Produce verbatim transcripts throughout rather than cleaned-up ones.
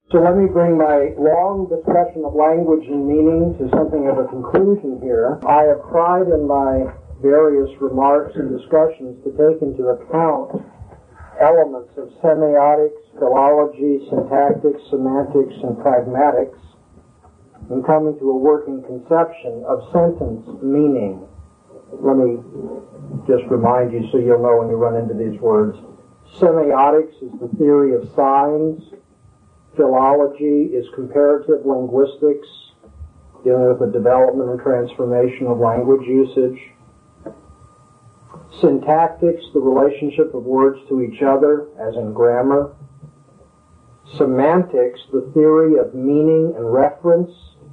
So let me bring my long discussion of language and meaning to something of a conclusion here. I have tried in my various remarks and discussions to take into account elements of semiotics, philology, syntactics, semantics, and pragmatics in coming to a working conception of sentence meaning. Let me just remind you so you'll know when you run into these words. Semiotics is the theory of signs. Philology is comparative linguistics, dealing with the development and transformation of language usage. Syntactics, the relationship of words to each other, as in grammar. Semantics, the theory of meaning and reference.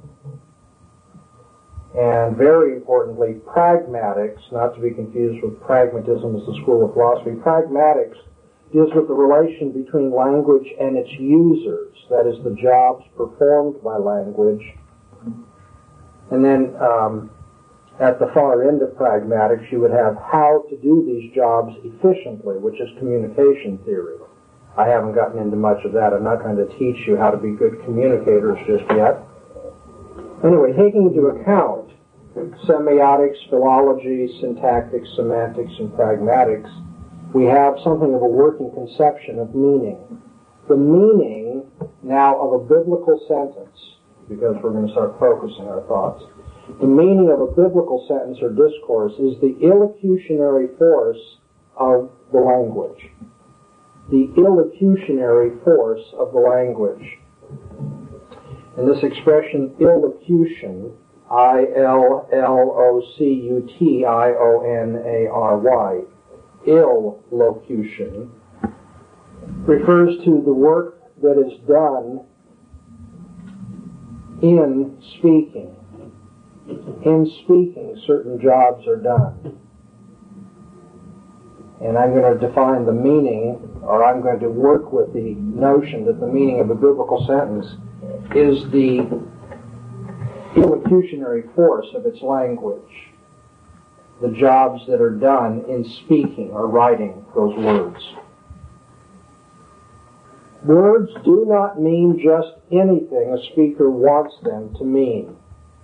And very importantly, pragmatics, not to be confused with pragmatism as the school of philosophy. Pragmatics deals with the relation between language and its users, that is, the jobs performed by language. And then um, at the far end of pragmatics, you would have how to do these jobs efficiently, which is communication theory. I haven't gotten into much of that. I'm not trying to teach you how to be good communicators just yet. Anyway, taking into account semiotics, philology, syntactics, semantics, and pragmatics, we have something of a working conception of meaning. The meaning now of a biblical sentence, because we're going to start focusing our thoughts. The meaning of a biblical sentence or discourse is the illocutionary force of the language. The illocutionary force of the language. And this expression, illocution, I L L O C U T I O N A R Y, illocution, refers to the work that is done in speaking. In speaking, certain jobs are done. And I'm going to define the meaning, or I'm going to work with the notion that the meaning of a biblical sentence is the illocutionary force of its language. The jobs that are done in speaking or writing those words. Words do not mean just anything a speaker wants them to mean.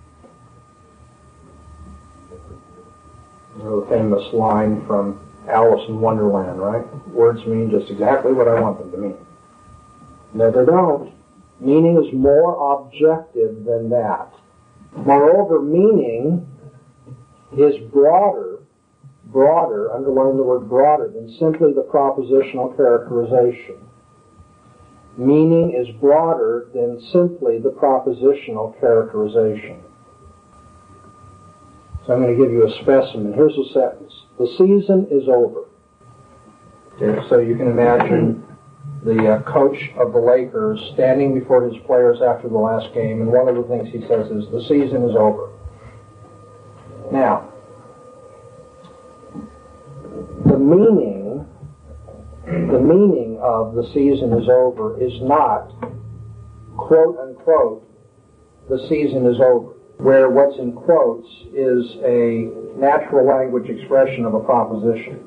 You know the famous line from Alice in Wonderland, right? Words mean just exactly what I want them to mean. No, they don't. Meaning is more objective than that. Moreover, meaning is broader, broader, underline the word broader, than simply the propositional characterization. Meaning is broader than simply the propositional characterization. So I'm going to give you a specimen. Here's a sentence. The season is over. Okay, so you can imagine the uh, coach of the Lakers standing before his players after the last game, and one of the things he says is, the season is over. Now, the meaning, the meaning of the season is over is not, quote unquote, the season is over, where what's in quotes is a natural language expression of a proposition.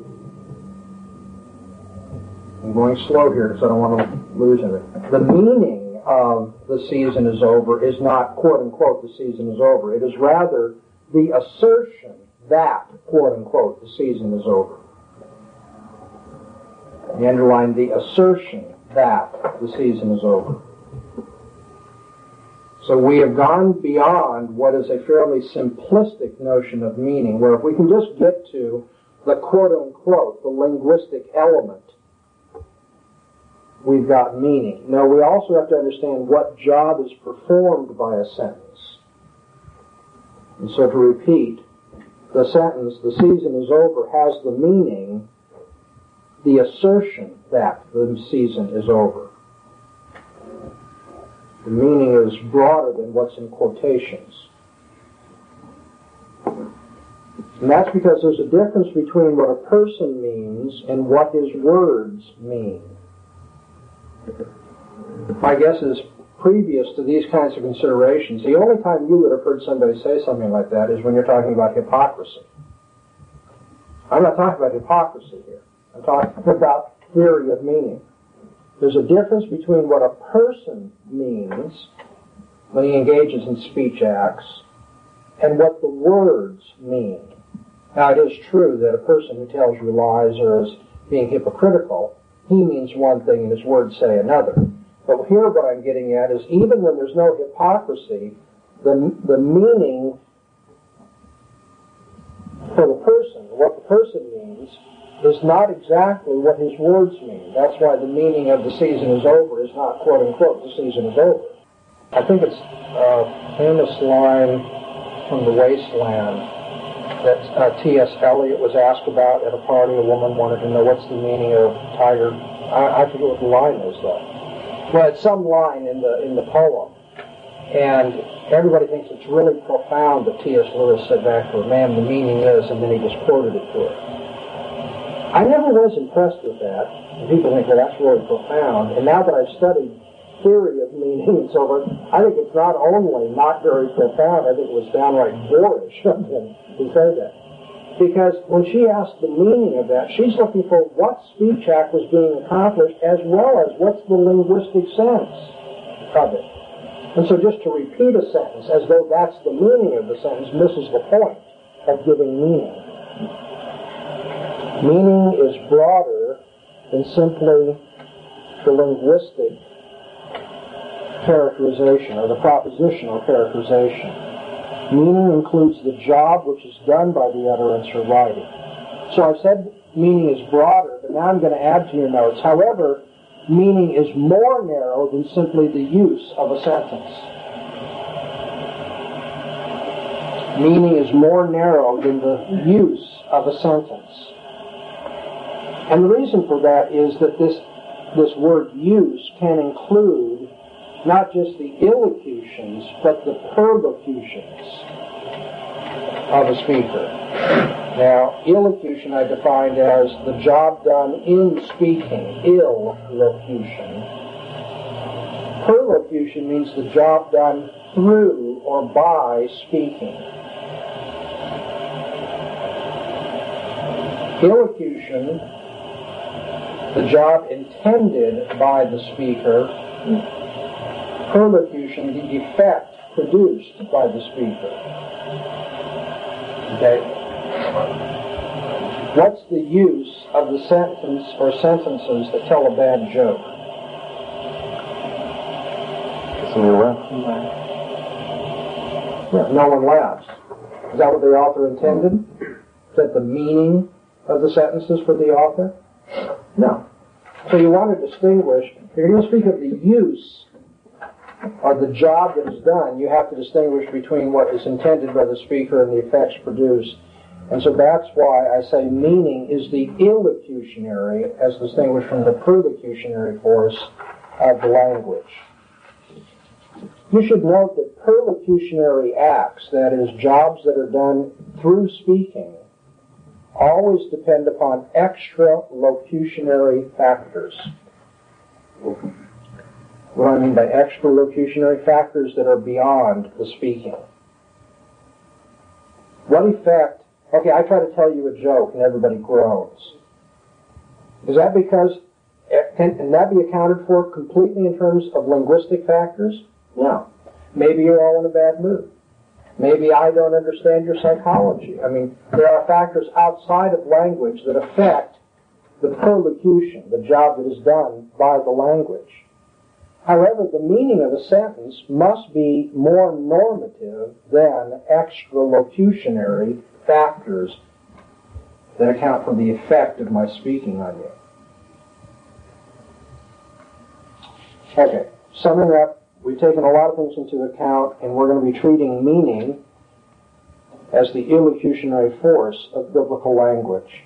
I'm going slow here because I don't want to lose anything. The meaning of the season is over is not, quote unquote, the season is over. It is rather the assertion that, quote unquote, the season is over. You underline the assertion that the season is over. So we have gone beyond what is a fairly simplistic notion of meaning, where if we can just get to the quote unquote, the linguistic element, we've got meaning. Now, we also have to understand what job is performed by a sentence. And so to repeat, the sentence, the season is over, has the meaning, the assertion that the season is over. The meaning is broader than what's in quotations. And that's because there's a difference between what a person means and what his words mean. My guess is, previous to these kinds of considerations, the only time you would have heard somebody say something like that is when you're talking about hypocrisy. I'm not talking about hypocrisy here. I'm talking about theory of meaning. There's a difference between what a person means when he engages in speech acts and what the words mean. Now, it is true that a person who tells you lies or is being hypocritical, he means one thing and his words say another. But here what I'm getting at is even when there's no hypocrisy, the, the meaning for the person, what the person means, is not exactly what his words mean. That's why the meaning of the season is over is not quote-unquote the season is over. I think it's a famous line from The Wasteland that uh, T S Eliot was asked about at a party. A woman wanted to know what's the meaning of tiger. I, I forget what the line is, though. Well, it's some line in the in the poem, and everybody thinks it's really profound that T S Lewis said back to her, "Ma'am, the meaning is," and then he just quoted it to her. I never was impressed with that. And people think, well, that's really profound. And now that I've studied theory of meaning and so forth, I think it's not only not very profound, I think it was downright boorish of him to say that. Because when she asked the meaning of that, she's looking for what speech act was being accomplished as well as what's the linguistic sense of it. And so just to repeat a sentence as though that's the meaning of the sentence misses the point of giving meaning. Meaning is broader than simply the linguistic characterization or the propositional characterization. Meaning includes the job which is done by the utterance or writing. So I've said meaning is broader, but now I'm going to add to your notes. However, meaning is more narrow than simply the use of a sentence. Meaning is more narrow than the use of a sentence. And the reason for that is that this, this word use can include not just the illocutions, but the perlocutions of a speaker. Now, illocution I defined as the job done in speaking, illocution. Perlocution means the job done through or by speaking. Illocution, the job intended by the speaker. Perlocution, the effect produced by the speaker. Okay? What's the use of the sentence or sentences that tell a bad joke? Somebody laughs. Yeah, no one laughs. Is that what the author intended? Is that the meaning of the sentences for the author? No. So you want to distinguish, if you're going to speak of the use or the job that is done, you have to distinguish between what is intended by the speaker and the effects produced. And so that's why I say meaning is the illocutionary as distinguished from the perlocutionary force of the language. You should note that perlocutionary acts, that is, jobs that are done through speaking, always depend upon extralocutionary factors. What do I mean by extralocutionary factors? That are beyond the speaking. What effect? Okay, I try to tell you a joke and everybody groans. Is that because, can, can that be accounted for completely in terms of linguistic factors? No. Maybe you're all in a bad mood. Maybe I don't understand your psychology. I mean, there are factors outside of language that affect the perlocution, the job that is done by the language. However, the meaning of a sentence must be more normative than extralocutionary factors that account for the effect of my speaking on you. Okay, summing up, we've taken a lot of things into account, and we're going to be treating meaning as the illocutionary force of biblical language.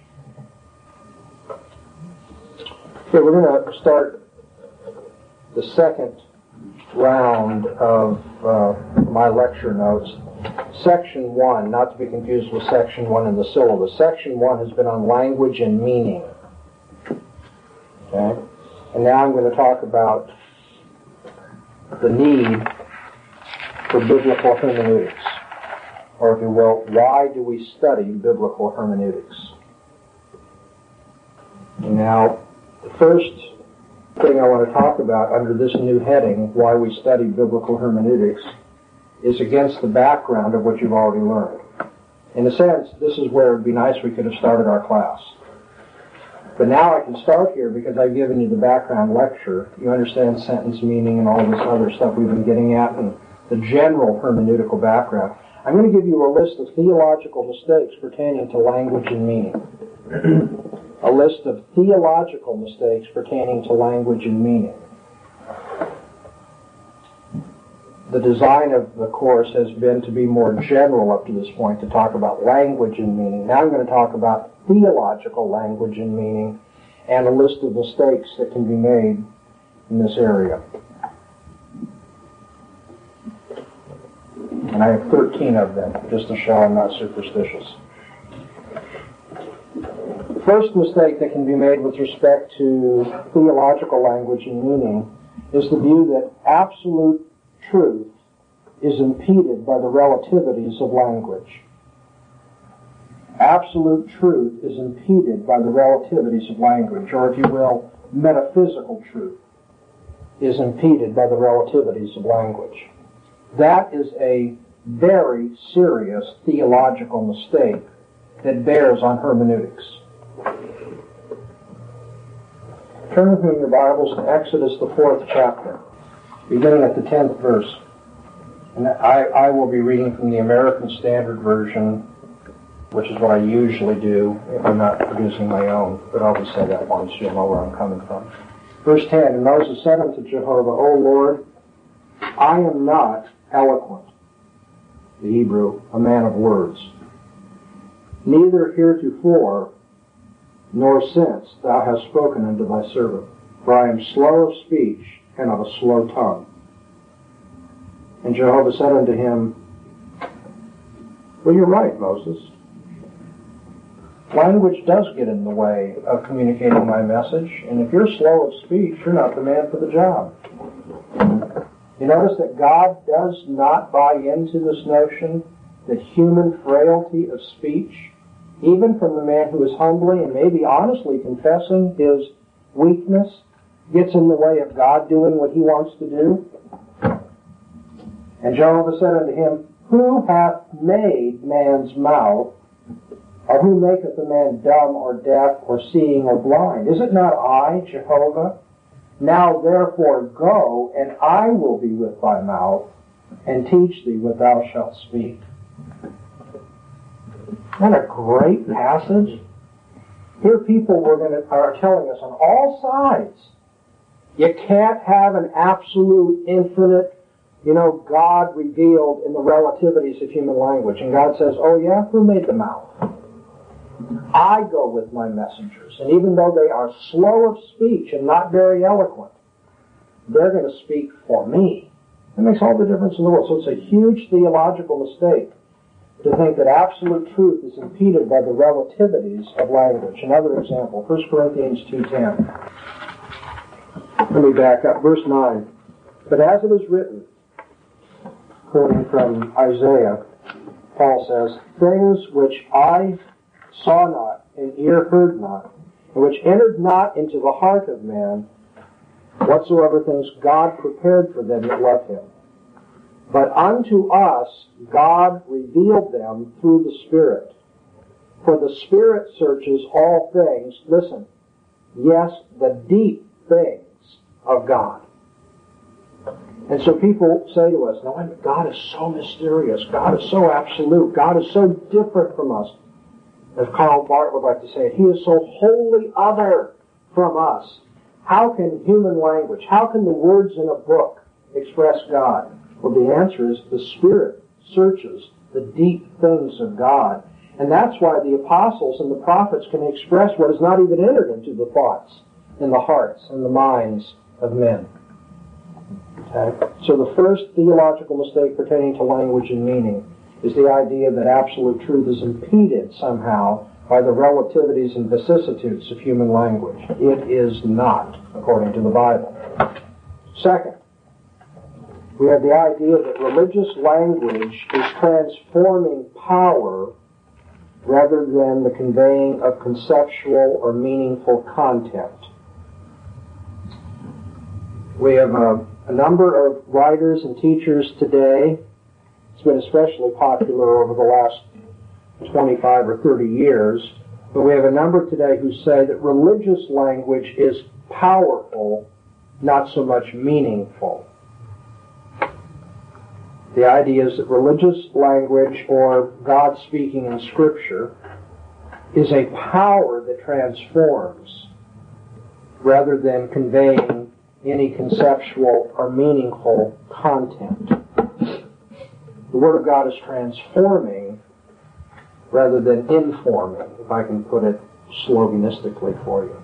Okay, we're going to start the second round of uh, my lecture notes. Section one, not to be confused with section one in the syllabus. Section one has been on language and meaning. Okay? And now I'm going to talk about the need for biblical hermeneutics. Or if you will, why do we study biblical hermeneutics? Now, the first thing I want to talk about under this new heading, why we study biblical hermeneutics, is against the background of what you've already learned. In a sense, this is where it would be nice we could have started our class. But now I can start here because I've given you the background lecture. You understand sentence meaning and all this other stuff we've been getting at and the general hermeneutical background. I'm going to give you a list of theological mistakes pertaining to language and meaning. A list of theological mistakes pertaining to language and meaning. The design of the course has been to be more general up to this point, to talk about language and meaning. Now I'm going to talk about theological language and meaning and a list of mistakes that can be made in this area. And I have thirteen of them, just to show I'm not superstitious. First mistake that can be made with respect to theological language and meaning is the view that absolute truth is impeded by the relativities of language. Absolute truth is impeded by the relativities of language, or if you will, metaphysical truth is impeded by the relativities of language. That is a very serious theological mistake that bears on hermeneutics. Turn with me in your Bibles to Exodus, the fourth chapter, beginning at the tenth verse. And I, I will be reading from the American Standard Version, which is what I usually do if I'm not producing my own, but I'll just say that once, you'll know where I'm coming from. Verse ten, and Moses said unto Jehovah, O Lord, I am not eloquent, the Hebrew, a man of words, neither heretofore nor since thou hast spoken unto thy servant, for I am slow of speech and of a slow tongue. And Jehovah said unto him, well, you're right, Moses. Language does get in the way of communicating my message, and if you're slow of speech, you're not the man for the job. You notice that God does not buy into this notion that human frailty of speech, even from the man who is humbly and maybe honestly confessing his weakness, gets in the way of God doing what he wants to do. And Jehovah said unto him, who hath made man's mouth, or who maketh a man dumb or deaf or seeing or blind? Is it not I, Jehovah? Now therefore go, and I will be with thy mouth, and teach thee what thou shalt speak. Isn't that a great passage? Here people were going to, are telling us on all sides, you can't have an absolute, infinite, you know, God revealed in the relativities of human language. And God says, oh yeah, who made the mouth? I go with my messengers. And even though they are slow of speech and not very eloquent, they're going to speak for me. It makes all the difference in the world. So it's a huge theological mistake to think that absolute truth is impeded by the relativities of language. Another example, First Corinthians two ten. Let me back up. Verse nine. But as it is written, quoting from Isaiah, Paul says, things which I saw not, and ear heard not, and which entered not into the heart of man, whatsoever things God prepared for them that love him. But unto us God revealed them through the Spirit. For the Spirit searches all things, listen, yes, the deep things of God. And so people say to us, no, God is so mysterious, God is so absolute, God is so different from us. As Karl Barth would like to say it, he is so wholly other from us. How can human language, how can the words in a book express God? Well, the answer is the Spirit searches the deep things of God. And that's why the apostles and the prophets can express what has not even entered into the thoughts and the hearts and the minds of men. Okay? So the first theological mistake pertaining to language and meaning is the idea that absolute truth is impeded somehow by the relativities and vicissitudes of human language. It is not, according to the Bible. Second, we have the idea that religious language is transforming power rather than the conveying of conceptual or meaningful content. We have a, a number of writers and teachers today. It's been especially popular over the last twenty-five or thirty years. But we have a number today who say that religious language is powerful, not so much meaningful. The idea is that religious language, or God speaking in Scripture, is a power that transforms rather than conveying any conceptual or meaningful content. The Word of God is transforming rather than informing, if I can put it sloganistically for you.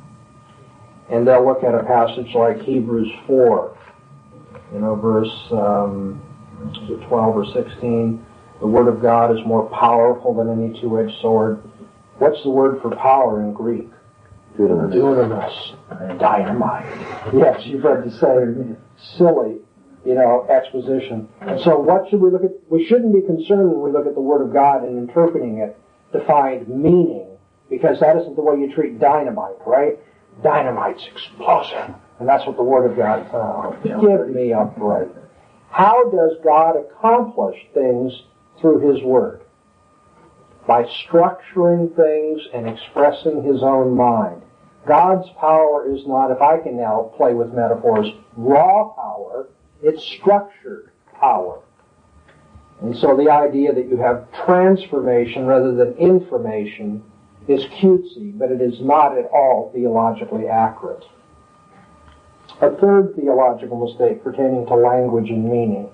And they'll look at a passage like Hebrews four, you know, verse um, twelve or sixteen. The Word of God is more powerful than any two-edged sword. What's the word for power in Greek? Dunamis. Dunamis. Dynamite. Yes, you've heard the same silly, you know, exposition. And so what should we look at? We shouldn't be concerned when we look at the Word of God and interpreting it to find meaning, because that isn't the way you treat dynamite, right? Dynamite's explosive. And that's what the Word of God is. Oh, give me a break. How does God accomplish things through His Word? By structuring things and expressing His own mind. God's power is not, if I can now play with metaphors, raw power. It's structured power. And so the idea that you have transformation rather than information is cutesy, but it is not at all theologically accurate. A third theological mistake pertaining to language and meaning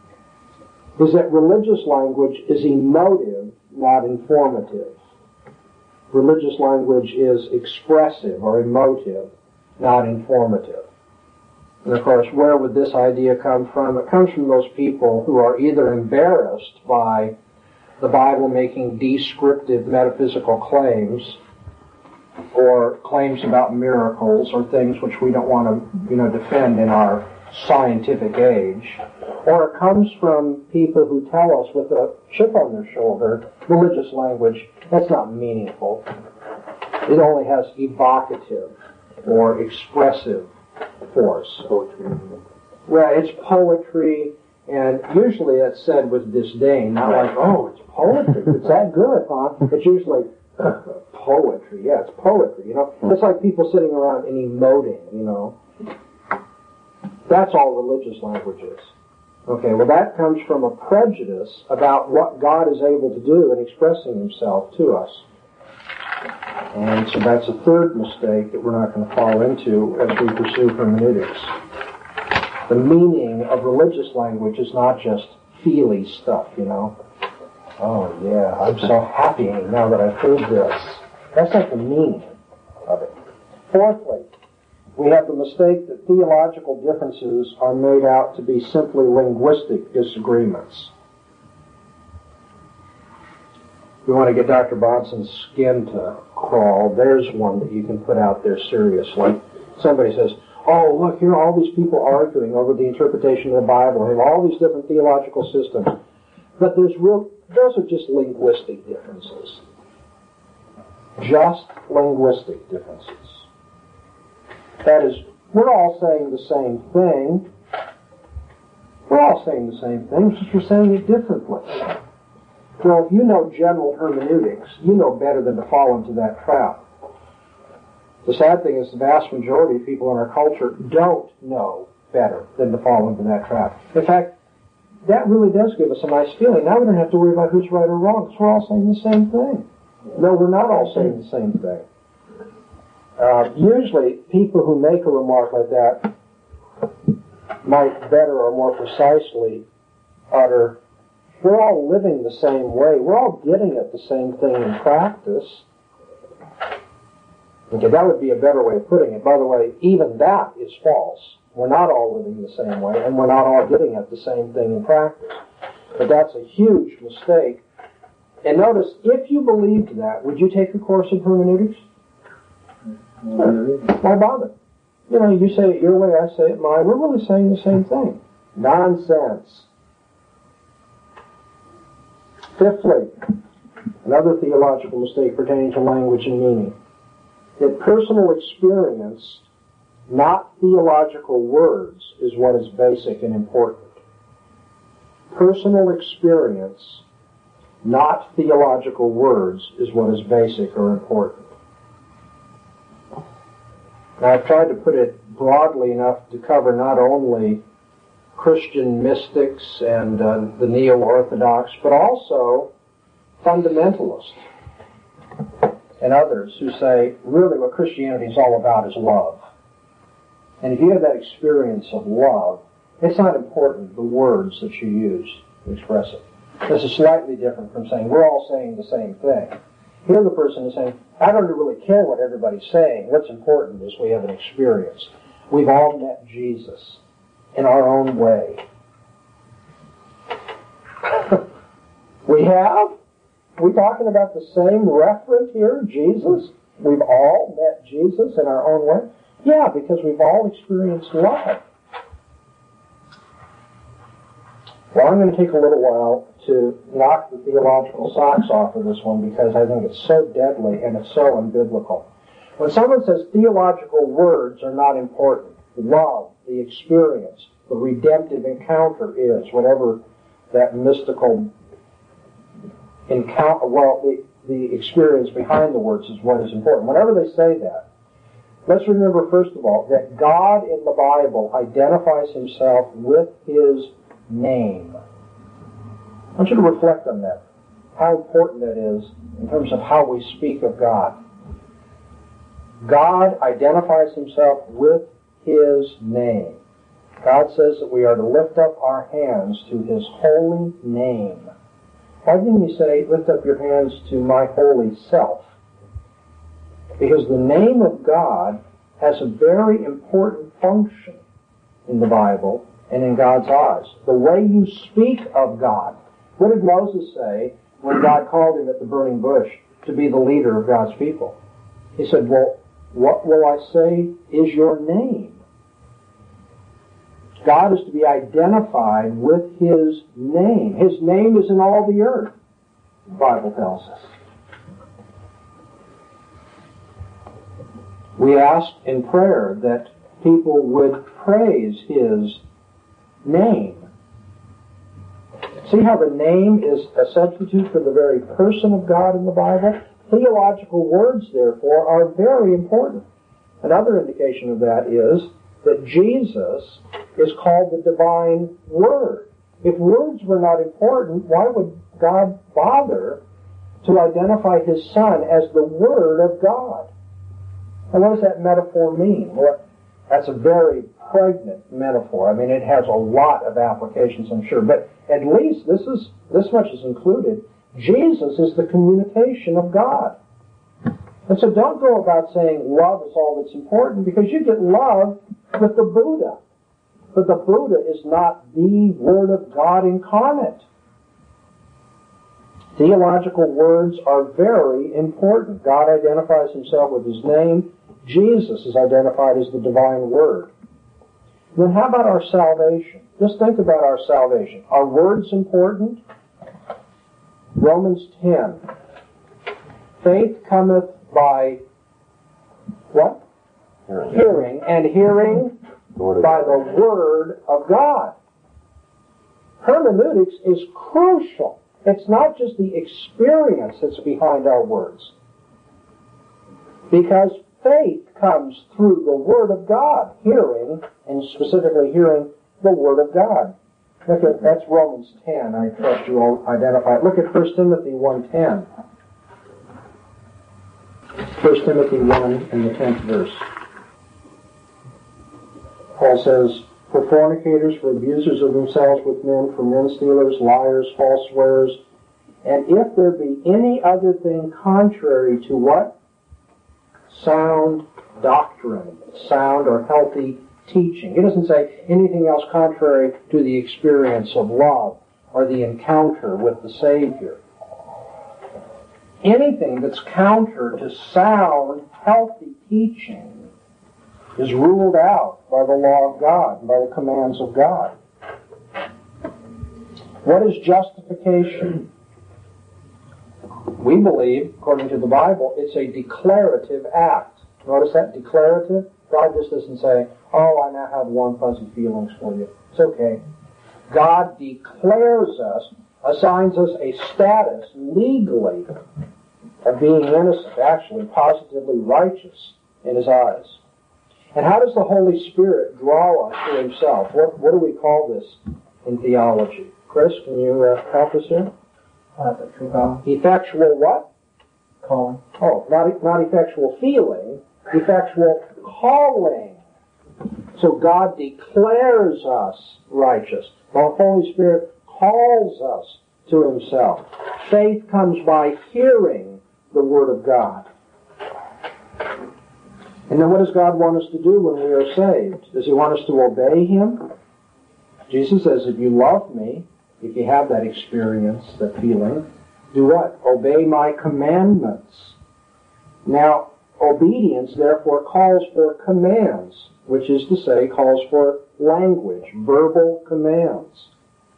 is that religious language is emotive, not informative. Religious language is expressive or emotive, not informative. And of course, where would this idea come from? It comes from those people who are either embarrassed by the Bible making descriptive metaphysical claims, or claims about miracles, or things which we don't want to, you know, defend in our scientific age. Or it comes from people who tell us with a chip on their shoulder, religious language, that's not meaningful. It only has evocative or expressive force. Poetry. Well, it's poetry, and usually that's said with disdain, not like, oh, it's poetry. It's that good, huh? It's usually uh, poetry. Yeah, it's poetry, you know. It's like people sitting around and emoting, you know. That's all religious language is. Okay, well that comes from a prejudice about what God is able to do in expressing Himself to us. And so that's a third mistake that we're not going to fall into as we pursue hermeneutics. The meaning of religious language is not just feely stuff, you know. Oh yeah, I'm so happy now that I've heard this. That's not the meaning of it. Fourthly, we have the mistake that theological differences are made out to be simply linguistic disagreements. We want to get Doctor Bahnsen's skin to crawl. There's one that you can put out there seriously. Somebody says, oh, look, here are all these people arguing over the interpretation of the Bible. They have all these different theological systems. But there's real, those are just linguistic differences. Just linguistic differences. That is, we're all saying the same thing. We're all saying the same thing, just we're saying it differently. Well, if you know general hermeneutics, you know better than to fall into that trap. The sad thing is the vast majority of people in our culture don't know better than to fall into that trap. In fact, that really does give us a nice feeling. Now we don't have to worry about who's right or wrong, because we're all saying the same thing. No, we're not all saying the same thing. Uh, usually, people who make a remark like that might better or more precisely utter, we're all living the same way. We're all getting at the same thing in practice. Okay, that would be a better way of putting it. By the way, even that is false. We're not all living the same way, and we're not all getting at the same thing in practice. But that's a huge mistake. And notice, if you believed that, would you take a course in hermeneutics? Why bother? You know, you say it your way, I say it mine. We're really saying the same thing. Nonsense. Fifthly, another theological mistake pertaining to language and meaning. That personal experience not theological words, is what is basic and important. Personal experience, not theological words, is what is basic or important. Now, I've tried to put it broadly enough to cover not only Christian mystics and uh, the neo-Orthodox, but also fundamentalists and others who say, really what Christianity is all about is love. And if you have that experience of love, it's not important the words that you use to express it. This is slightly different from saying, we're all saying the same thing. Here the person is saying, I don't really care what everybody's saying. What's important is we have an experience. We've all met Jesus in our own way. We have? We're talking about the same referent here, Jesus? We've all met Jesus in our own way? Yeah, because we've all experienced love. Well, I'm going to take a little while to knock the theological socks off of this one because I think it's so deadly and it's so unbiblical. When someone says theological words are not important, love, the experience, the redemptive encounter is, whatever that mystical encounter, well, the, the experience behind the words is what is important. Whenever they say that, let's remember, first of all, that God in the Bible identifies himself with his name. I want you to reflect on that, how important that is in terms of how we speak of God. God identifies himself with his name. God says that we are to lift up our hands to his holy name. Why didn't he say, lift up your hands to my holy self? Because the name of God has a very important function in the Bible and in God's eyes. The way you speak of God. What did Moses say when God called him at the burning bush to be the leader of God's people? He said, well, what will I say is your name? God is to be identified with his name. His name is in all the earth, the Bible tells us. We ask in prayer that people would praise his name. See how the name is a substitute for the very person of God in the Bible? Theological words, therefore, are very important. Another indication of that is that Jesus is called the divine Word. If words were not important, why would God bother to identify his Son as the Word of God? And what does that metaphor mean? Well, that's a very pregnant metaphor. I mean, it has a lot of applications, I'm sure. But at least this is this much is included. Jesus is the communication of God. And so don't go about saying love is all that's important, because you get love with the Buddha. But the Buddha is not the Word of God incarnate. Theological words are very important. God identifies himself with his name. Jesus is identified as the divine Word. Then how about our salvation? Just think about our salvation. Are words important? Romans ten. Faith cometh by what? Hearing. Hearing. And hearing by the Word of God. Hermeneutics is crucial. It's not just the experience that's behind our words. Because faith comes through the Word of God, hearing, and specifically hearing the Word of God. Look at, that's Romans ten, I trust you all identify it. Look at First Timothy one ten. First Timothy one and the tenth verse. Paul says, for fornicators, for abusers of themselves with men, for men stealers, liars, false swearers, and if there be any other thing contrary to what? Sound doctrine, sound or healthy teaching. He doesn't say anything else contrary to the experience of love or the encounter with the Savior. Anything that's counter to sound, healthy teaching is ruled out by the law of God, by the commands of God. What is justification? We believe, according to the Bible, it's a declarative act. Notice that? Declarative. God just doesn't say, oh, I now have warm, fuzzy feelings for you. It's okay. God declares us, assigns us a status legally of being innocent, actually positively righteous in His eyes. And how does the Holy Spirit draw us to Himself? What, what do we call this in theology? Chris, can you uh, help us here? Uh, effectual Effectual what? calling. Oh, not, not effectual feeling, effectual calling. So God declares us righteous. The Holy Spirit calls us to Himself. Faith comes by hearing the Word of God. And then what does God want us to do when we are saved? Does He want us to obey Him? Jesus says, if you love me, if you have that experience, that feeling, do what? Obey my commandments. Now, obedience, therefore, calls for commands, which is to say, calls for language, verbal commands.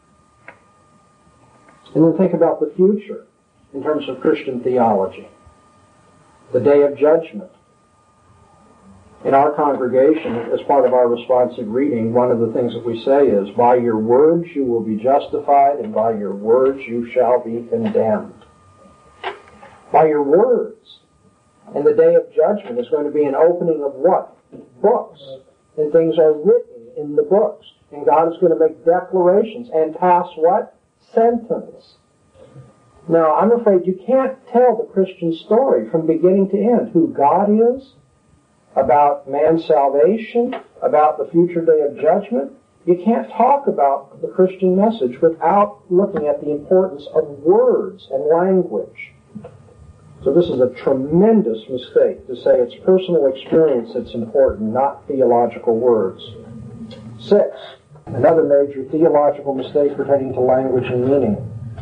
And then think about the future in terms of Christian theology. The day of judgment. In our congregation, as part of our responsive reading, one of the things that we say is, by your words you will be justified, and by your words you shall be condemned. By your words. And the day of judgment is going to be an opening of what? Books. And things are written in the books. And God is going to make declarations and pass what? Sentence. Now, I'm afraid you can't tell the Christian story from beginning to end. Who God is, about man's salvation, about the future day of judgment. You can't talk about the Christian message without looking at the importance of words and language. So this is a tremendous mistake to say it's personal experience that's important, not theological words. Six, another major theological mistake pertaining to language and meaning.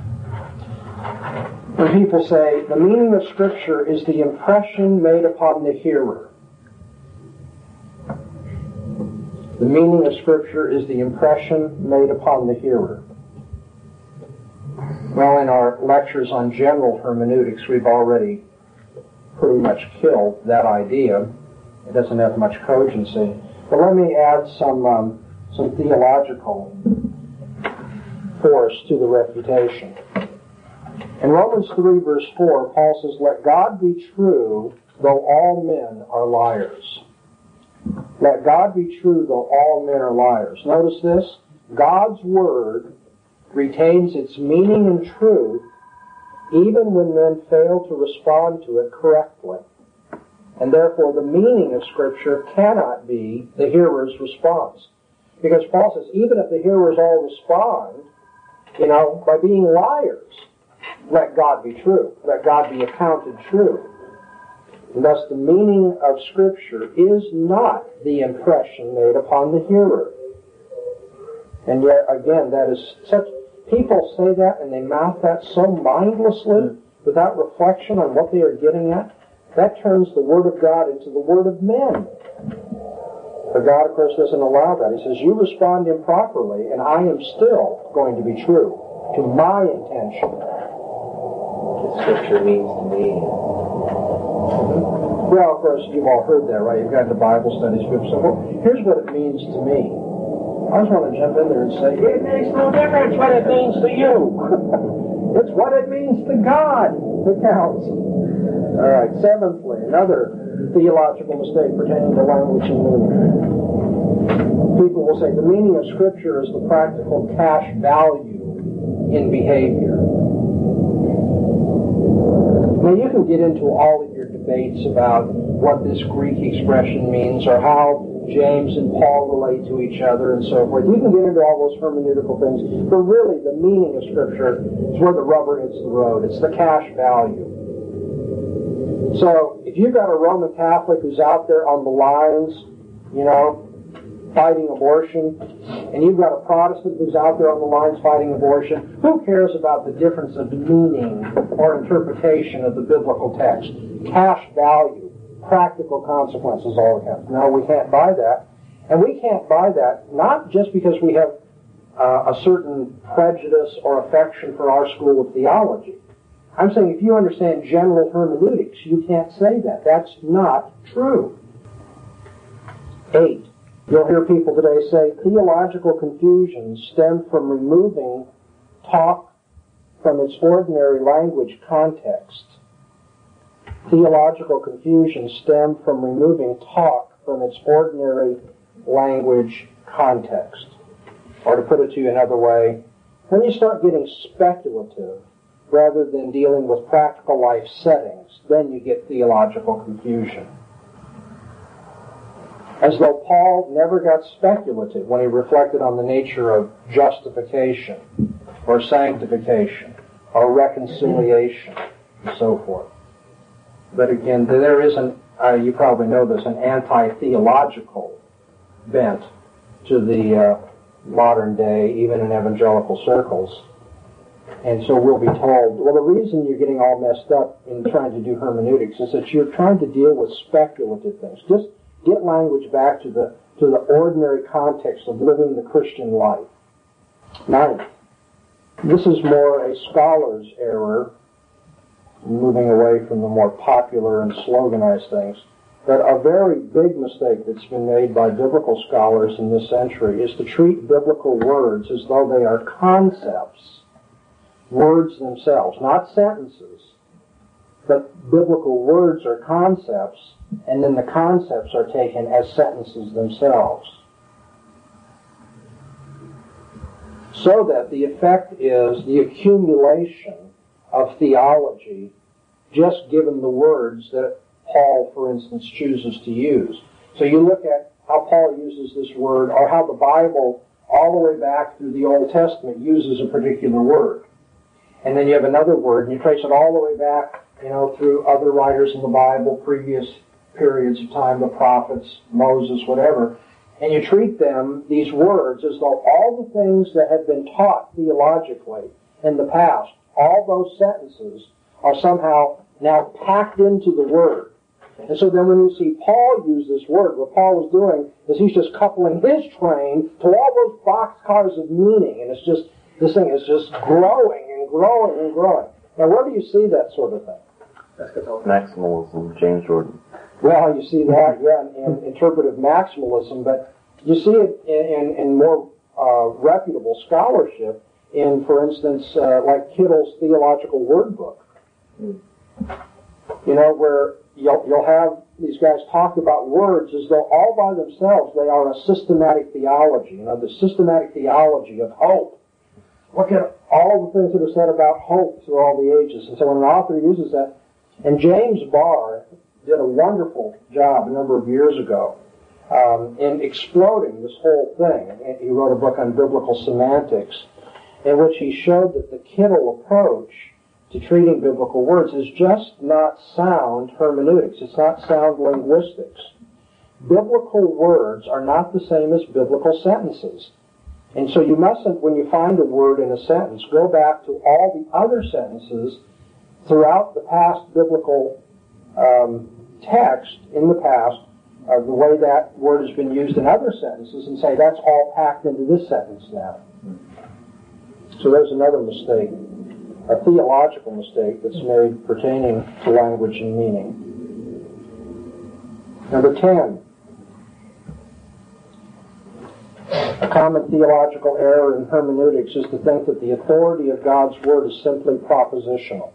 When people say, the meaning of Scripture is the impression made upon the hearer. The meaning of Scripture is the impression made upon the hearer. Well, in our lectures on general hermeneutics, we've already pretty much killed that idea. It doesn't have much cogency. But let me add some um, some theological force to the refutation. In Romans three, verse four, Paul says, let God be true, though all men are liars. Let God be true, though all men are liars. Notice this. God's Word retains its meaning and truth even when men fail to respond to it correctly. And therefore the meaning of Scripture cannot be the hearer's response. Because Paul says, even if the hearers all respond, you know, by being liars, let God be true. Let God be accounted true. And thus the meaning of Scripture is not the impression made upon the hearer. And yet, again, that is such... People say that and they mouth that so mindlessly, without reflection on what they are getting at. That turns the Word of God into the Word of men. But God, of course, doesn't allow that. He says, you respond improperly, and I am still going to be true to my intention. What Scripture means to me. Well, of course, you've all heard that, right? You've got the Bible studies. So, well, here's what it means to me. I just want to jump in there and say, it makes no difference what it means to you. It's what it means to God that counts. All right, seventhly, another theological mistake pertaining to language and meaning. People will say the meaning of Scripture is the practical cash value in behavior. Now, you can get into all of your debates about what this Greek expression means or how James and Paul relate to each other and so forth. You can get into all those hermeneutical things, but really the meaning of Scripture is where the rubber hits the road. It's the cash value. So, if you've got a Roman Catholic who's out there on the lines, you know, fighting abortion, and you've got a Protestant who's out there on the lines fighting abortion, who cares about the difference of meaning or interpretation of the biblical text? Cash value, practical consequences, all we have. No, we can't buy that. And we can't buy that not just because we have uh, a certain prejudice or affection for our school of theology. I'm saying if you understand general hermeneutics, you can't say that. That's not true. Eight, you'll hear people today say theological confusions stem from removing talk from its ordinary language context. Theological confusions stem from removing talk from its ordinary language context. Or to put it to you another way, when you start getting speculative rather than dealing with practical life settings, then you get theological confusion. As though Paul never got speculative when he reflected on the nature of justification or sanctification or reconciliation and so forth. But again, there is an, uh, you probably know this, an anti-theological bent to the uh, modern day, even in evangelical circles. And so we'll be told, well, the reason you're getting all messed up in trying to do hermeneutics is that you're trying to deal with speculative things. Just get language back to the to the ordinary context of living the Christian life. Ninth, this is more a scholar's error, moving away from the more popular and sloganized things. But a very big mistake that's been made by biblical scholars in this century is to treat biblical words as though they are concepts, words themselves, not sentences, but biblical words are concepts, and then the concepts are taken as sentences themselves. So that the effect is the accumulation of theology just given the words that Paul, for instance, chooses to use. So you look at how Paul uses this word, or how the Bible, all the way back through the Old Testament, uses a particular word. And then you have another word, and you trace it all the way back, you know, through other writers in the Bible, previous periods of time, the prophets, Moses, whatever, and you treat them, these words, as though all the things that have been taught theologically in the past, all those sentences, are somehow now packed into the word. And so then when you see Paul use this word, what Paul was doing is he's just coupling his train to all those boxcars of meaning, and it's just, this thing is just growing and growing and growing. Now where do you see that sort of thing? Maximalism, James Jordan. Well, you see that, yeah, in, in interpretive maximalism, but you see it in, in, in more uh, reputable scholarship in, for instance, uh, like Kittle's Theological Word Book. Mm. You know, where you'll, you'll have these guys talk about words as though all by themselves they are a systematic theology, you know, the systematic theology of hope. Look at all the things that are said about hope through all the ages. And so when an author uses that, and James Barr did a wonderful job a number of years ago um, in exploding this whole thing. He wrote a book on biblical semantics in which he showed that the Kittle approach to treating biblical words is just not sound hermeneutics. It's not sound linguistics. Biblical words are not the same as biblical sentences. And so you mustn't, when you find a word in a sentence, go back to all the other sentences throughout the past biblical um, text in the past, uh, the way that word has been used in other sentences, and say that's all packed into this sentence now. So there's another mistake, a theological mistake that's made pertaining to language and meaning. Number ten, a common theological error in hermeneutics is to think that the authority of God's Word is simply propositional.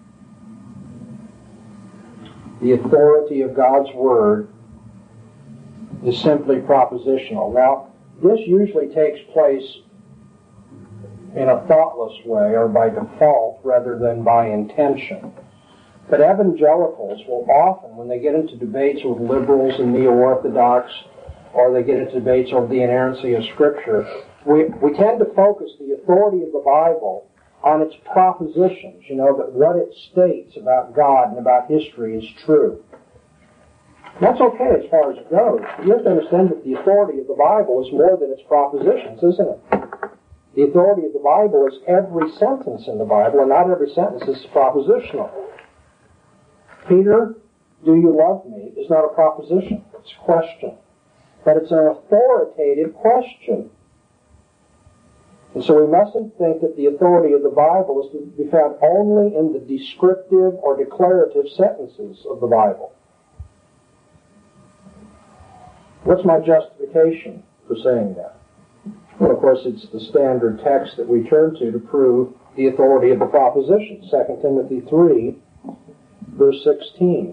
The authority of God's Word is simply propositional. Now, this usually takes place in a thoughtless way or by default rather than by intention. But evangelicals will often, when they get into debates with liberals and neo-orthodox, or they get into debates over the inerrancy of Scripture, we, we tend to focus the authority of the Bible on its propositions, you know, that what it states about God and about history is true. That's okay as far as it goes. You have to understand that the authority of the Bible is more than its propositions, isn't it? The authority of the Bible is every sentence in the Bible, and not every sentence is propositional. Peter, do you love me, is not a proposition. It's a question. But it's an authoritative question. And so we mustn't think that the authority of the Bible is to be found only in the descriptive or declarative sentences of the Bible. What's my justification for saying that? Well, of course, it's the standard text that we turn to to prove the authority of the proposition. Second Timothy three, verse sixteen.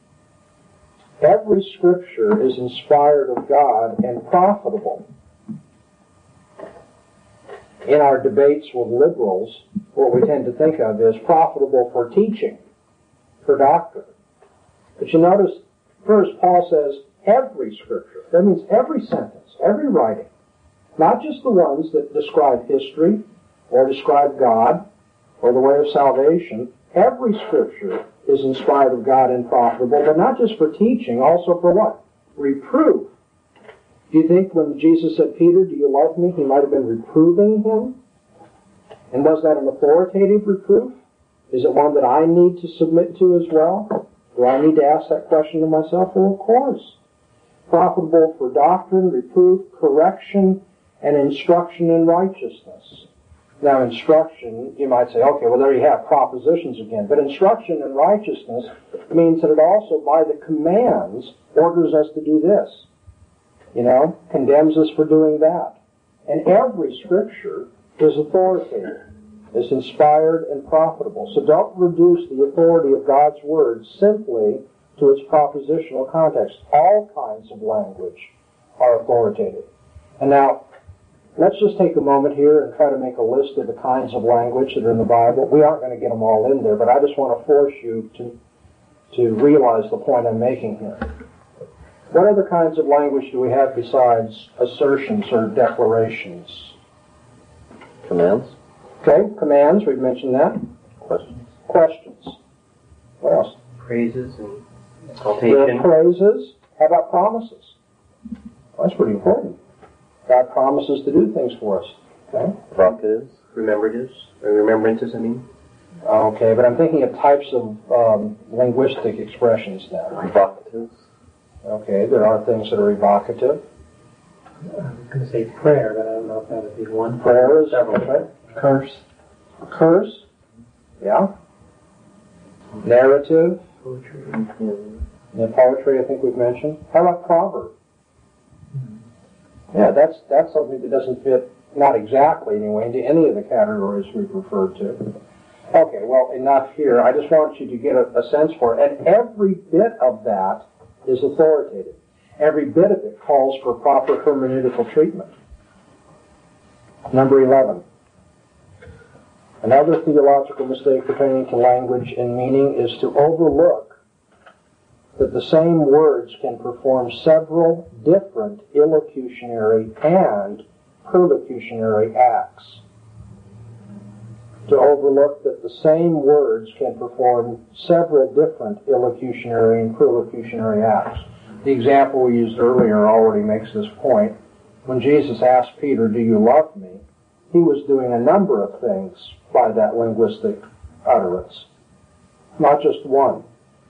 Every Scripture is inspired of God and profitable. In our debates with liberals, what we tend to think of is profitable for teaching, for doctrine. But you notice, first, Paul says every Scripture. That means every sentence, every writing. Not just the ones that describe history, or describe God, or the way of salvation. Every Scripture is inspired of God and profitable, but not just for teaching, also for what? Reproof. Do you think when Jesus said, Peter, do you love me, he might have been reproving him? And was that an authoritative reproof? Is it one that I need to submit to as well? Do I need to ask that question to myself? Well, of course. Profitable for doctrine, reproof, correction, and instruction in righteousness. Now, instruction, you might say, okay, well, there you have propositions again. But instruction in righteousness means that it also, by the commands, orders us to do this. You know, condemns us for doing that. And every Scripture is authoritative, is inspired and profitable. So don't reduce the authority of God's Word simply to its propositional context. All kinds of language are authoritative. And now, let's just take a moment here and try to make a list of the kinds of language that are in the Bible. We aren't going to get them all in there, but I just want to force you to, to realize the point I'm making here. What other kinds of language do we have besides assertions or declarations? Commands. Okay, commands, we've mentioned that. Questions. Questions. What else? Praises and There exaltation. are praises. How about promises? Well, that's pretty important. God promises to do things for us. Okay? Vocatives. Remembrances. Or remembrances, I mean. Okay, but I'm thinking of types of um, linguistic expressions now. Vocatives. Okay, there are things that are evocative. I was going to say prayer, but I don't know if that would be one. Prayer is Several. okay. Curse. Curse. Yeah. Narrative. Poetry. Yeah, poetry, I think we've mentioned. How about proverb? Yeah, that's that's something that doesn't fit, not exactly anyway, into any of the categories we've referred to. Okay, well, enough here. I just want you to get a, a sense for it. And every bit of that is authoritative. Every bit of it calls for proper hermeneutical treatment. Number eleven. Another theological mistake pertaining to language and meaning is to overlook that the same words can perform several different illocutionary and perlocutionary acts. To overlook that the same words can perform several different illocutionary and perlocutionary acts. The example we used earlier already makes this point. When Jesus asked Peter, "Do you love me?" he was doing a number of things by that linguistic utterance, not just one.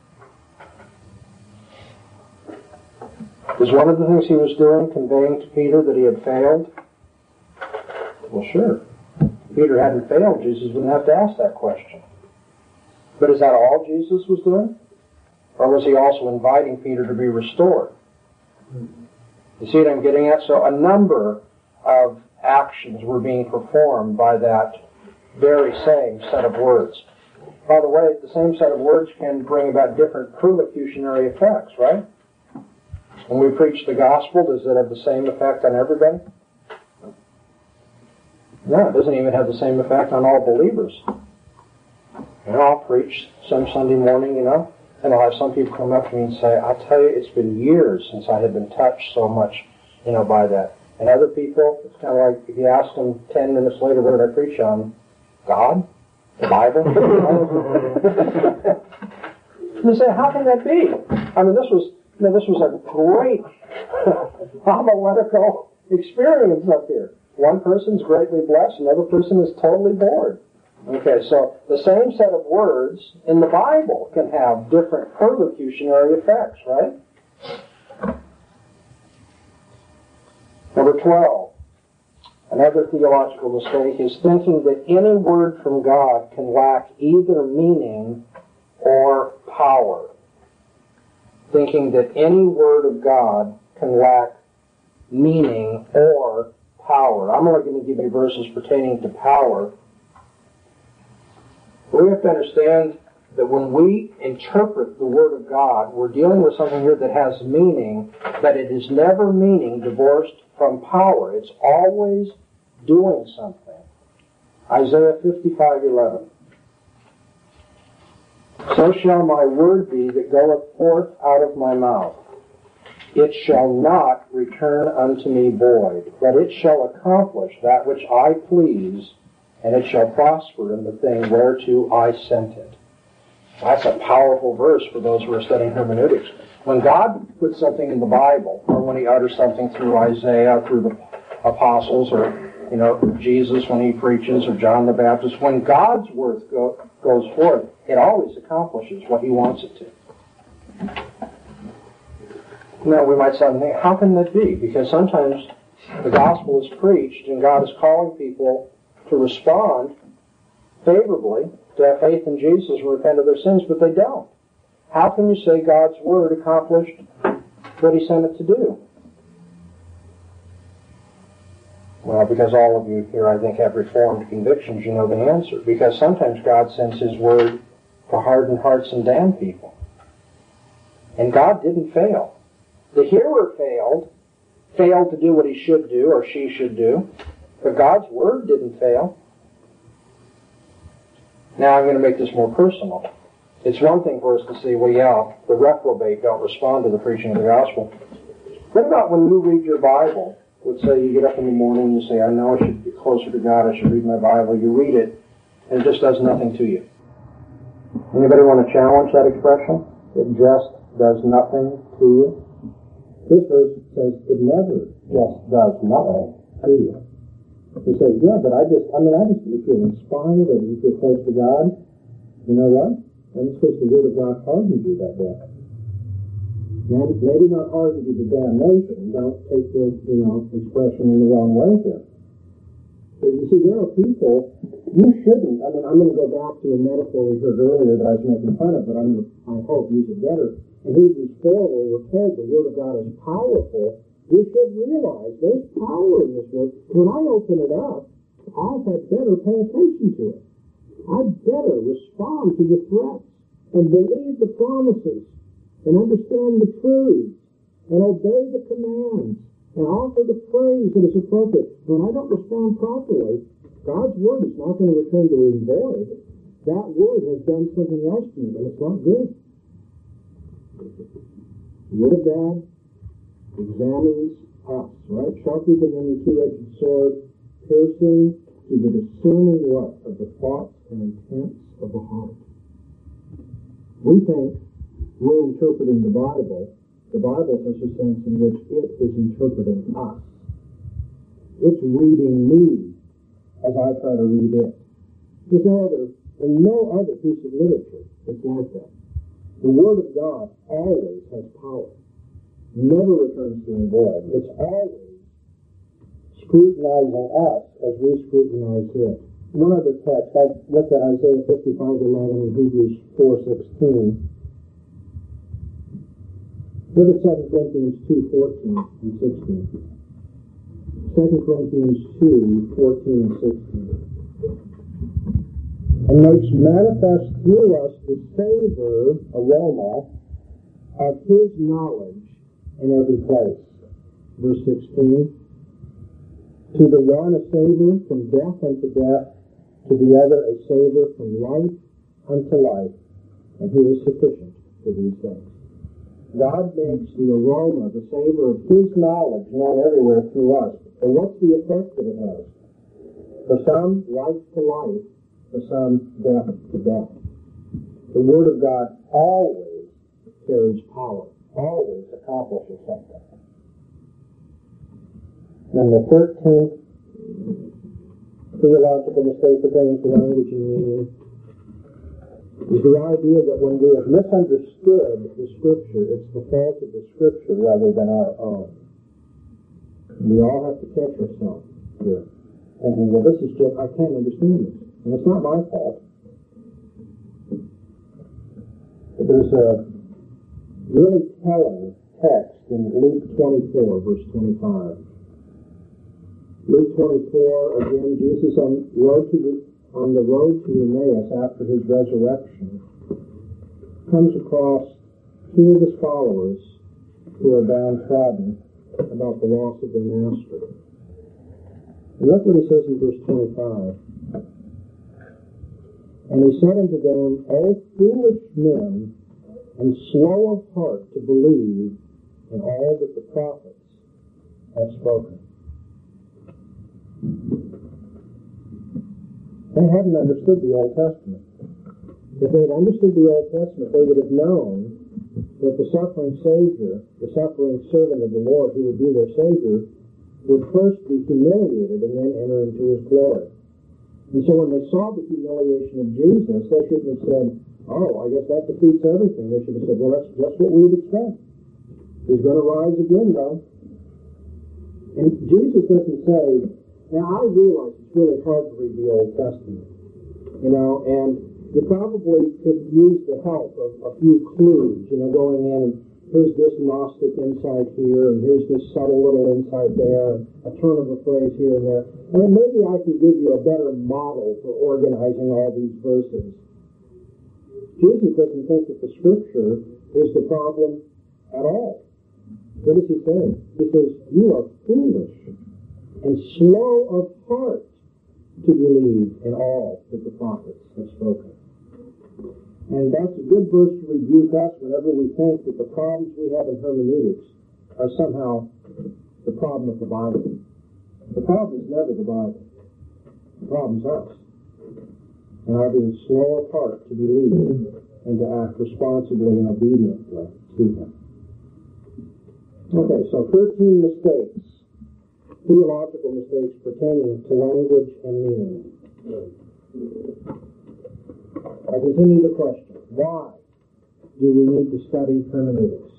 Is one of the things he was doing conveying to Peter that he had failed? Well, sure. If Peter hadn't failed, Jesus wouldn't have to ask that question. But is that all Jesus was doing? Or was he also inviting Peter to be restored? You see what I'm getting at? So a number of actions were being performed by that very same set of words. By the way, the same set of words can bring about different perlocutionary effects, right? When we preach the gospel, does it have the same effect on everybody? No, it doesn't even have the same effect on all believers. You know, I'll preach some Sunday morning, you know, and I'll have some people come up to me and say, "I'll tell you, it's been years since I have been touched so much, you know, by that." And other people, it's kind of like if you ask them ten minutes later, what did I preach on? God? The Bible? And you say, how can that be? I mean, this was, you know, this was a great homiletical experience up here. One person's greatly blessed, another person is totally bored. Okay, so the same set of words in the Bible can have different perlocutionary effects, right? Number twelve. Another theological mistake is thinking that any word from God can lack either meaning or power. Thinking that any word of God can lack meaning or power. I'm only going to give you verses pertaining to power. But we have to understand that when we interpret the Word of God, we're dealing with something here that has meaning, but it is never meaning divorced from power. It's always doing something. Isaiah fifty-five eleven. So shall my word be that goeth forth out of my mouth. It shall not return unto me void, but it shall accomplish that which I please, and it shall prosper in the thing whereto I sent it. That's a powerful verse for those who are studying hermeneutics. When God puts something in the Bible, or when He utters something through Isaiah, through the apostles, or you know Jesus when He preaches, or John the Baptist, when God's word go, goes forth, it always accomplishes what He wants it to. Now we might suddenly think, how can that be? Because sometimes the gospel is preached and God is calling people to respond favorably, to have faith in Jesus and repent of their sins, but they don't. How can you say God's word accomplished what He sent it to do? Well, because all of you here, I think, have reformed convictions, you know the answer. Because sometimes God sends His word to harden hearts and damn people. And God didn't fail. The hearer failed, failed to do what he should do or she should do, but God's word didn't fail. Now I'm going to make this more personal. It's one thing for us to say, well, yeah, the reprobate don't respond to the preaching of the gospel. What about when you read your Bible? Let's say you get up in the morning and you say, I know I should get closer to God, I should read my Bible. You read it, and it just does nothing to you. Anybody want to challenge that expression? It just does nothing to you? This verse says it never just does nothing to you. You say, yeah, but I just, I mean, I just feel inspired and you feel close to God. You know what? And it's because the Word of God hardens you that day. Now, maybe not hardens you to damnation. Don't take the, you know, expression in the wrong way here. But you see, there are people, you shouldn't, I mean, I'm going to go back to a metaphor we heard earlier that I was making fun of, but I'm going to, I hope, use it better. In Hebrews four, where we're told the Word of God is powerful, we should realize there's power in this Word. When I open it up, I had better pay attention to it. I'd better respond to the threats and believe the promises and understand the truths and obey the commands and offer the praise that is appropriate. When I don't respond properly, God's Word is not going to return to him void. That Word has done something else to me, and it's not good. The Word of God examines us, right? Sharper than any two-edged sword, piercing to the discerning what? Of the thoughts and intents of the heart. We think we're interpreting the Bible. The Bible has a sense in which it is interpreting us. It's reading me as I try to read it. There's no other, there's no other piece of literature that's like that. The Word of God always has power. Never returns to him void. It's always scrutinizing us as we scrutinize it. One other text, I looked at Isaiah fifty-five eleven and Hebrews four sixteen. Look at Second Corinthians two fourteen and sixteen. Second Corinthians two fourteen and sixteen. And makes manifest through us the savor, aroma, of his knowledge in every place. Verse sixteen. To the one a savor from death unto death, to the other a savor from life unto life. And he is sufficient for these things. God makes the aroma, the savor of his knowledge known everywhere through us. And what's the effect that it has? For some, life to life. For some, death to death. The Word of God always carries power, always accomplishes something. And the thirteenth theological mistake pertaining to language and meaning is the idea that when we have misunderstood the Scripture, it's the fault of the Scripture rather than our own. We all have to catch ourselves here. Thinking, well, this is just, I can't understand this. And it's not my fault. But there's a really telling text in Luke twenty-four, verse twenty-five. Luke twenty-four, again, Jesus on, road to the, on the road to Emmaus after his resurrection comes across two of his followers who are downtrodden about the loss of their master. And look what he says in verse twenty-five. And he said unto them, O foolish men, and slow of heart to believe in all that the prophets have spoken. They hadn't understood the Old Testament. If they had understood the Old Testament, they would have known that the suffering Savior, the suffering servant of the Lord who would be their Savior, would first be humiliated and then enter into his glory. And so when they saw the humiliation of Jesus, they shouldn't have said, oh, I guess that defeats everything. They should have said, well, that's just what we would expect. He's going to rise again, though. And Jesus doesn't say, now I realize it's really hard to read the Old Testament, you know, and you probably could use the help of a few clues, you know, going in and here's this Gnostic insight here, and here's this subtle little insight there, and a turn of a phrase here and there. And maybe I can give you a better model for organizing all these verses. Jesus doesn't think that the Scripture is the problem at all. What does he say? He says, you are foolish and slow of heart to believe in all that the prophets have spoken. And that's a good verse to rebuke us whenever we think that the problems we have in hermeneutics are somehow the problem of the Bible. The problem is never the Bible. The problem's us. And our being slow of heart to believe and to act responsibly and obediently to him. Okay, so thirteen mistakes, theological mistakes pertaining to language and meaning. I continue the question. Why do we need to study hermeneutics?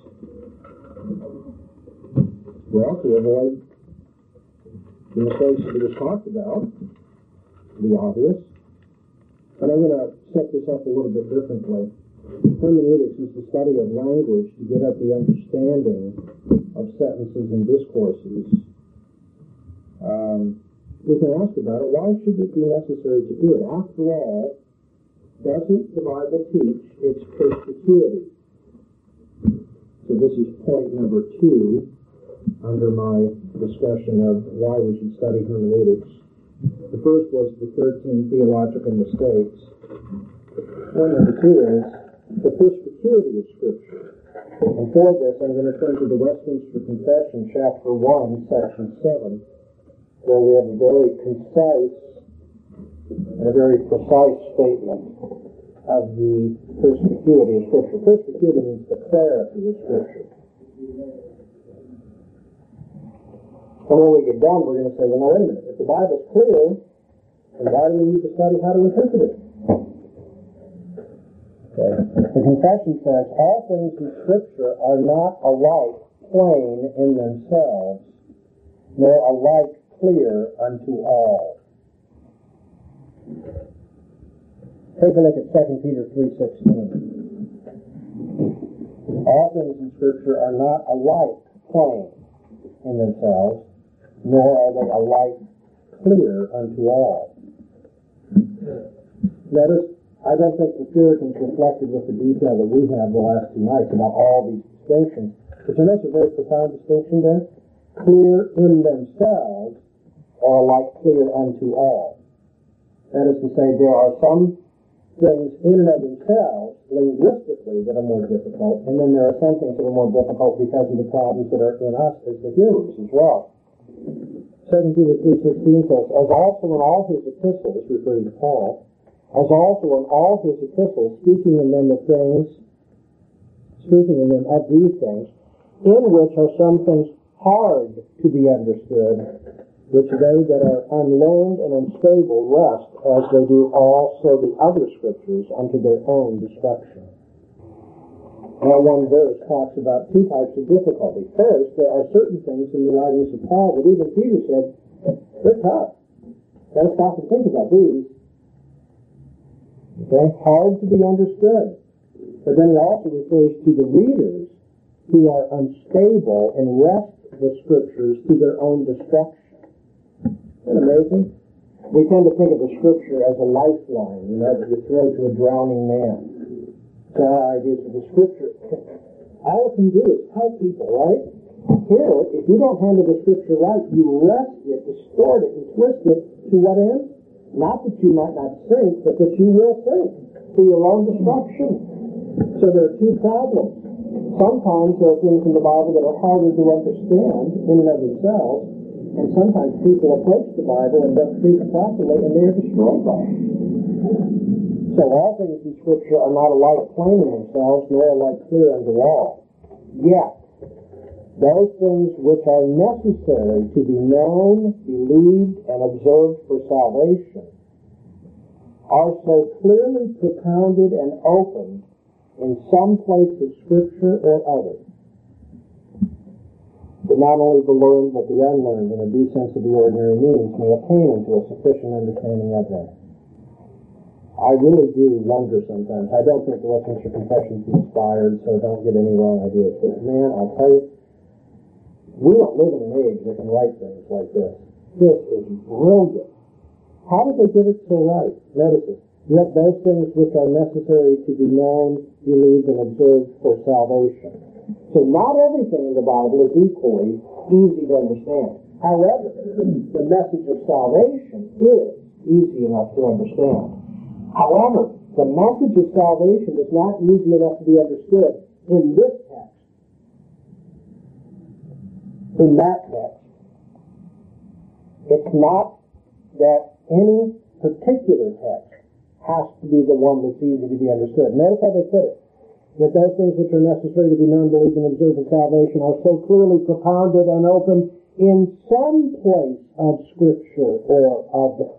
Well, to avoid the mistakes that we just talked about, the obvious. But I'm going to set this up a little bit differently. Hermeneutics is the study of language to get at the understanding of sentences and discourses. Um, we can ask about it. Why should it be necessary to do it? After all, doesn't the Bible teach its perspicuity? So this is point number two under my discussion of why we should study hermeneutics. The first was the thirteen theological mistakes. Point number two is the perspicuity of Scripture. And for this, I'm going to turn to the Westminster Confession, chapter one, section seven, where we have a very concise and a very precise statement of the perspicuity of Scripture. Perspicuity means the clarity of Scripture. And when we get done, we're going to say, well, now, wait a minute. If the Bible's clear, then why do we need to study how to interpret it? Okay. The confession says, all things in Scripture are not alike plain in themselves, nor alike clear unto all. Take a look at Second Peter three sixteen. All things in Scripture are not alike plain in themselves, nor are they alike clear unto all. Notice, I don't think the Puritans reflected with the detail that we have the last two nights about all these distinctions. But you notice a very profound distinction there? Clear in themselves, or alike clear unto all. That is to say, there are some things in and of themselves, linguistically, that are more difficult, and then there are some things that are more difficult because of the problems that are in us as the hearers as well. Second Peter three sixteen says, as also in all his epistles, referring to Paul, as also in all his epistles, speaking in them of things, speaking in them of these things, in which are some things hard to be understood, which they that are unlearned and unstable rest, as they do also the other Scriptures, unto their own destruction. Now, one verse talks about two types of difficulty. First, there are certain things in the writings of Paul that even Peter said, they're tough. Got to stop and think about these. Okay, hard to be understood. But then it also refers to the readers who are unstable and wrest the Scriptures to their own destruction. Isn't that amazing? We tend to think of the Scripture as a lifeline, you know, that you throw to a drowning man. So our ideas of the Scripture, all it can do is help people, right? Here, if you don't handle the Scripture right, you wrest it, distort it, and twist it to what end? Not that you might not sink, but that you will sink to your own destruction. So there are two problems. Sometimes there are things in the Bible that are harder to understand in and of themselves, and sometimes people approach the Bible and don't treat it properly, and they are destroyed by it. So all things in Scripture are not alike plain in themselves, nor alike clear unto all. Yet, those things which are necessary to be known, believed, and observed for salvation are so clearly propounded and opened in some place of Scripture or other, that not only the learned but the unlearned, in a due sense of the ordinary means, may attain into a sufficient understanding of them. I really do wonder sometimes. I don't think the Westminster Confession is inspired, so don't get any wrong ideas. But man, I'll tell you, we don't live in an age that can write things like this. This is brilliant. How did they get it so right? Notice it. Yet those things which are necessary to be known, believed, and observed for salvation. So not everything in the Bible is equally easy to understand. However, the message of salvation is easy enough to understand. However, the message of salvation is not easy enough to be understood in this text. In that text. It's not that any particular text has to be the one that's easy to be understood. Notice how they put it. That those things which are necessary to be known, believed, and observed for salvation are so clearly propounded and open in some place of Scripture or of the...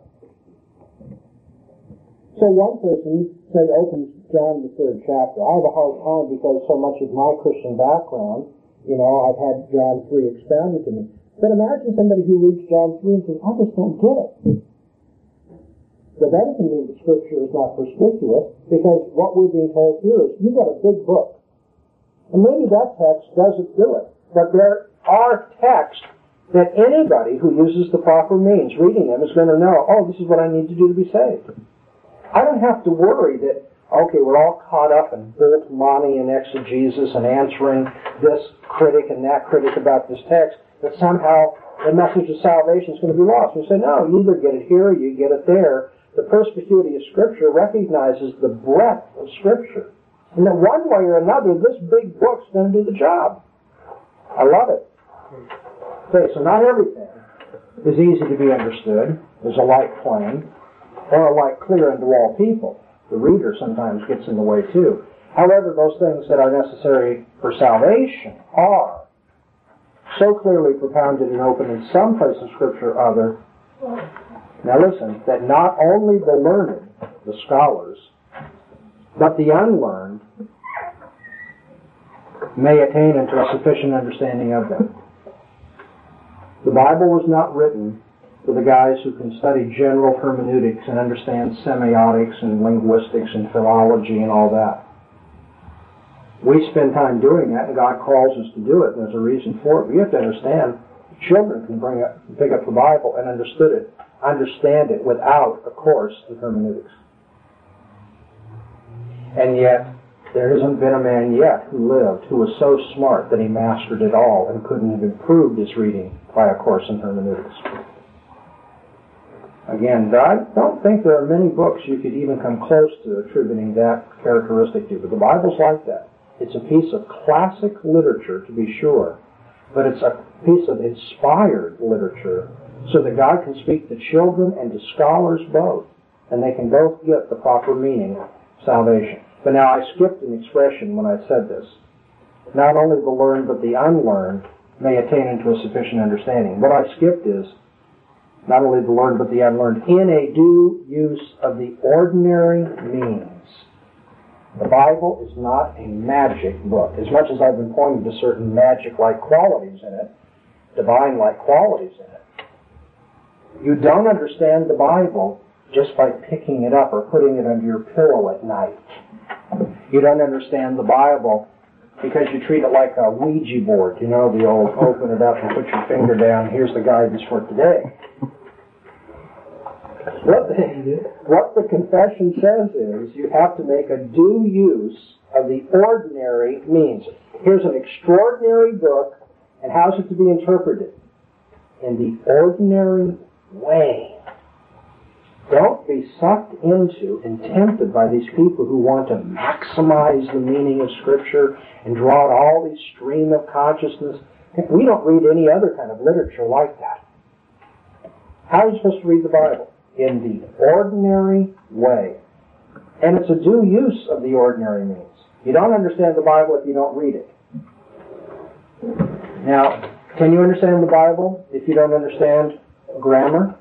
So one person, say, opens John the third chapter. I have a hard time because so much of my Christian background, you know, I've had John three expounded to me. But imagine somebody who reads John three and says, I just don't get it. But that doesn't mean the Scripture is not perspicuous, because what we're being told here is, you've got a big book. And maybe that text doesn't do it. But there are texts that anybody who uses the proper means, reading them, is going to know, oh, this is what I need to do to be saved. I don't have to worry that, okay, we're all caught up in Bultmannian exegesis and answering this critic and that critic about this text, that somehow the message of salvation is going to be lost. We say, no, you either get it here or you get it there. The perspicuity of Scripture recognizes the breadth of Scripture. And that one way or another, this big book's going to do the job. I love it. Okay, so not everything is easy to be understood, is alike plain, or alike clear unto all people. The reader sometimes gets in the way too. However, those things that are necessary for salvation are so clearly propounded and open in some place of Scripture or other. Now listen, that not only the learned, the scholars, but the unlearned may attain into a sufficient understanding of them. The Bible was not written for the guys who can study general hermeneutics and understand semiotics and linguistics and philology and all that. We spend time doing that, and God calls us to do it, and there's a reason for it. But you have to understand, children can bring up, pick up the Bible and understood it, understand it without a course in hermeneutics. And yet, there hasn't been a man yet who lived who was so smart that he mastered it all and couldn't have improved his reading by a course in hermeneutics. Again, I don't think there are many books you could even come close to attributing that characteristic to, but the Bible's like that. It's a piece of classic literature, to be sure, but it's a piece of inspired literature so that God can speak to children and to scholars both, and they can both get the proper meaning of salvation. But now I skipped an expression when I said this. Not only the learned, but the unlearned may attain into a sufficient understanding. What I skipped is not only the learned, but the unlearned in a due use of the ordinary means. The Bible is not a magic book. As much as I've been pointing to certain magic-like qualities in it, divine-like qualities in it, you don't understand the Bible just by picking it up or putting it under your pillow at night. You don't understand the Bible because you treat it like a Ouija board. You know, the old open it up and put your finger down, here's the guidance for today. What the, what the confession says is you have to make a due use of the ordinary means. Here's an extraordinary book, and how's it to be interpreted? In the ordinary way. Don't be sucked into and tempted by these people who want to maximize the meaning of Scripture and draw out all these stream of consciousness. We don't read any other kind of literature like that. How are you supposed to read the Bible? In the ordinary way. And it's a due use of the ordinary means. You don't understand the Bible if you don't read it. Now, can you understand the Bible if you don't understand grammar?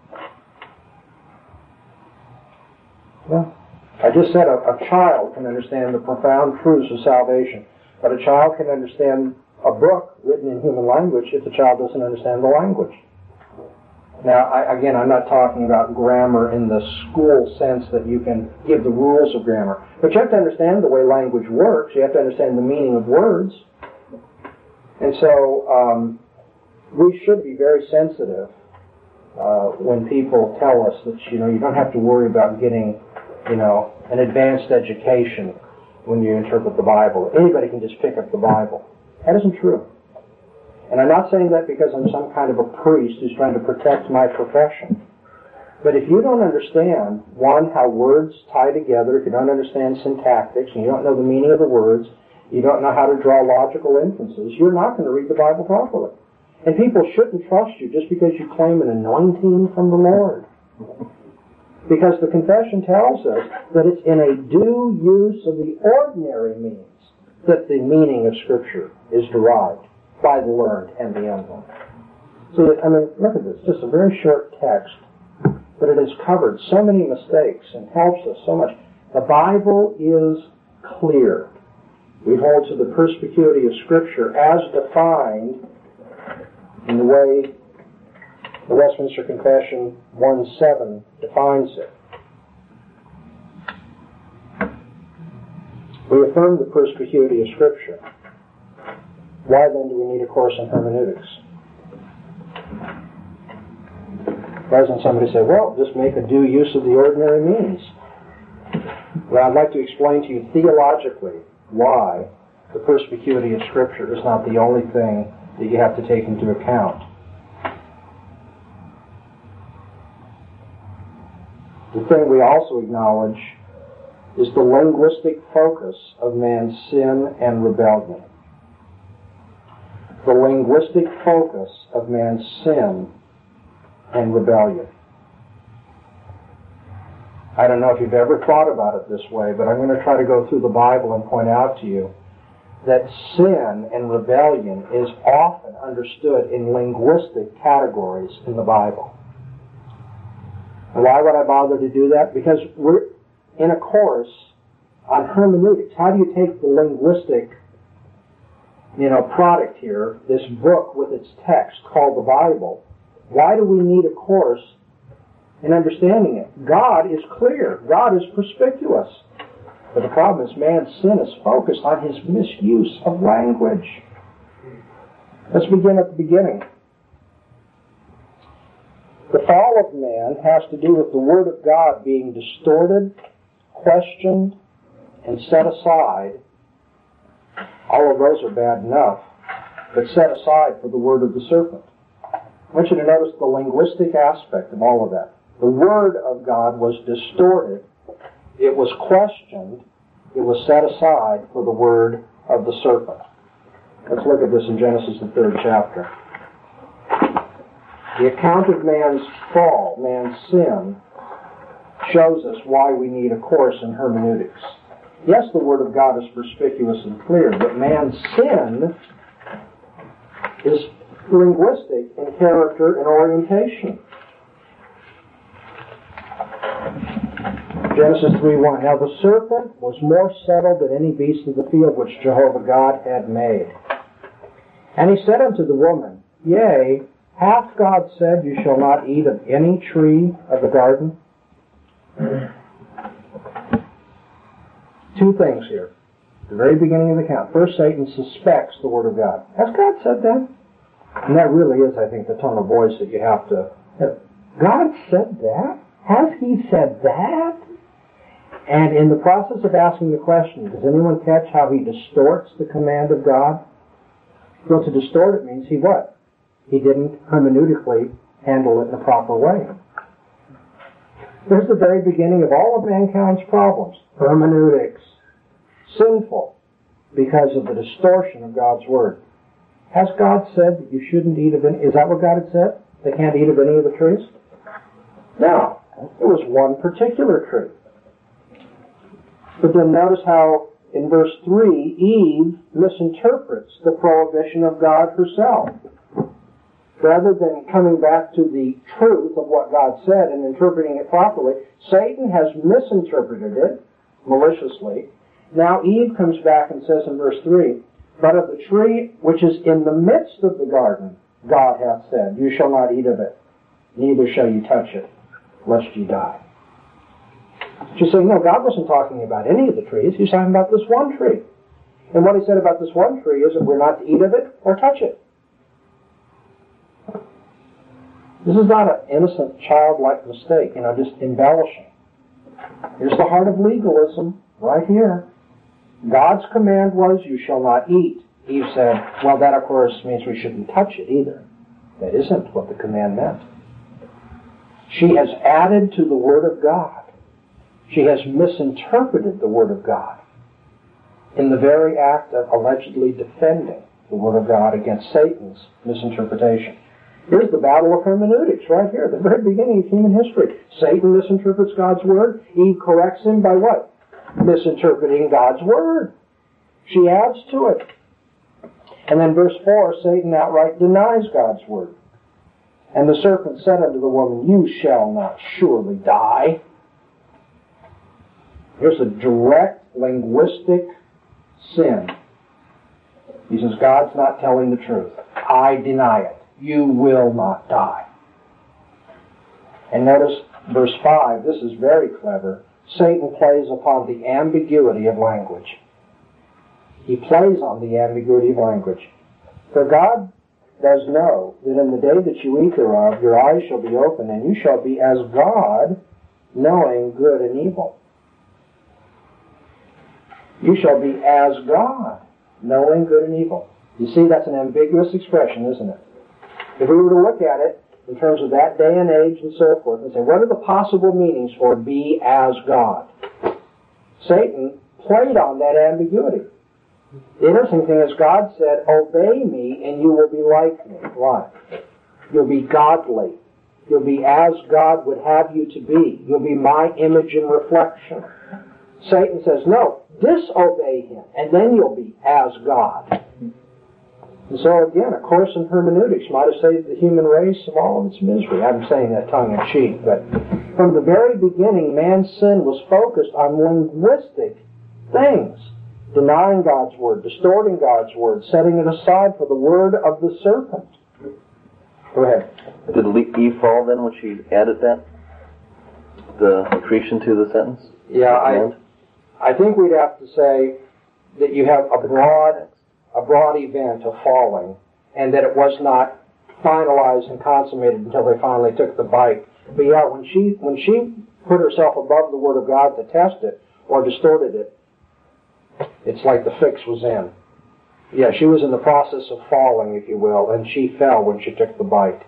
Well, I just said a, a child can understand the profound truths of salvation, but a child can understand a book written in human language if the child doesn't understand the language. Now, I, again, I'm not talking about grammar in the school sense that you can give the rules of grammar, but you have to understand the way language works. You have to understand the meaning of words. And so um, we should be very sensitive uh, when people tell us that, you know, you don't have to worry about getting, you know, an advanced education when you interpret the Bible. Anybody can just pick up the Bible. That isn't true. And I'm not saying that because I'm some kind of a priest who's trying to protect my profession. But if you don't understand, one, how words tie together, if you don't understand syntactics, and you don't know the meaning of the words, you don't know how to draw logical inferences, you're not going to read the Bible properly. And people shouldn't trust you just because you claim an anointing from the Lord. Because the confession tells us that it's in a due use of the ordinary means that the meaning of Scripture is derived by the learned and the unlearned. So, I mean, look at this. Just a very short text, but it has covered so many mistakes and helps us so much. The Bible is clear. We hold to the perspicuity of Scripture as defined in the way the Westminster Confession one seven defines it. We affirm the perspicuity of Scripture. Why then do we need a course in hermeneutics? Why doesn't somebody say, well, just make a due use of the ordinary means? Well, I'd like to explain to you theologically why the perspicuity of Scripture is not the only thing that you have to take into account. The thing we also acknowledge is the linguistic focus of man's sin and rebellion. The linguistic focus of man's sin and rebellion. I don't know if you've ever thought about it this way, but I'm going to try to go through the Bible and point out to you that sin and rebellion is often understood in linguistic categories in the Bible. And why would I bother to do that? Because we're in a course on hermeneutics. How do you take the linguistic, you know, product here, this book with its text called the Bible? Why do we need a course in understanding it? God is clear. God is perspicuous. But the problem is man's sin is focused on his misuse of language. Let's begin at the beginning. The fall of man has to do with the Word of God being distorted, questioned, and set aside. All of those are bad enough, but set aside for the word of the serpent. I want you to notice the linguistic aspect of all of that. The Word of God was distorted, it was questioned, it was set aside for the word of the serpent. Let's look at this in Genesis, the third chapter. The account of man's fall, man's sin, shows us why we need a course in hermeneutics. Yes, the Word of God is perspicuous and clear, but man's sin is linguistic in character and orientation. Genesis three one. Now the serpent was more subtle than any beast of the field which Jehovah God had made. And he said unto the woman, Yea, hath God said, You shall not eat of any tree of the garden? Two things here. the very beginning of the account. First, Satan suspects the Word of God. Has God said that? And that really is, I think, the tone of voice that you have to have. God said that? Has He said that? And in the process of asking the question, does anyone catch how he distorts the command of God? Well, to distort it means he what? He didn't hermeneutically handle it in the proper way. There's the very beginning of all of mankind's problems. Hermeneutics. Sinful because of the distortion of God's Word. Has God said that you shouldn't eat of any? Is that what God had said? They can't eat of any of the trees? No. It was one particular tree. But then notice how in verse three, Eve misinterprets the prohibition of God herself. Rather than coming back to the truth of what God said and interpreting it properly, Satan has misinterpreted it maliciously. Now Eve comes back and says in verse three, but of the tree which is in the midst of the garden, God hath said, you shall not eat of it, neither shall you touch it, lest you die. She's saying, no, God wasn't talking about any of the trees. He's talking about this one tree. And what he said about this one tree is that we're not to eat of it or touch it. This is not an innocent, childlike mistake, you know, just embellishing. Here's the heart of legalism right here. God's command was, you shall not eat. Eve said, well, that of course means we shouldn't touch it either. That isn't what the command meant. She has added to the Word of God. She has misinterpreted the Word of God in the very act of allegedly defending the Word of God against Satan's misinterpretation. Here's the battle of hermeneutics right here, the very beginning of human history. Satan misinterprets God's Word. Eve corrects him by what? Misinterpreting God's Word. She adds to it. And then verse four, Satan outright denies God's Word. And the serpent said unto the woman, you shall not surely die. Here's a direct linguistic sin. He says, God's not telling the truth. I deny it. You will not die. And notice verse five, this is very clever. Satan plays upon the ambiguity of language. He plays on the ambiguity of language. For God does know that in the day that you eat thereof, your eyes shall be opened, and you shall be as God, knowing good and evil. You shall be as God, knowing good and evil. You see, that's an ambiguous expression, isn't it? If we were to look at it in terms of that day and age and so forth, and say, what are the possible meanings for be as God? Satan played on that ambiguity. The interesting thing is God said, obey me and you will be like me. Why? You'll be godly. You'll be as God would have you to be. You'll be my image and reflection. Satan says, no, disobey him, and then you'll be as God. And so again, a course in hermeneutics might have saved the human race of all of its misery. I'm saying that tongue-in-cheek, but from the very beginning, man's sin was focused on linguistic things. Denying God's Word, distorting God's Word, setting it aside for the word of the serpent. Go ahead. Did Eve fall then when she added that? The accretion to the sentence? Yeah, I, I think we'd have to say that you have a broad, a broad event of falling, and that it was not finalized and consummated until they finally took the bite. But yeah, when she, when she put herself above the Word of God to test it, or distorted it, it's like the fix was in. Yeah, she was in the process of falling, if you will, and she fell when she took the bite.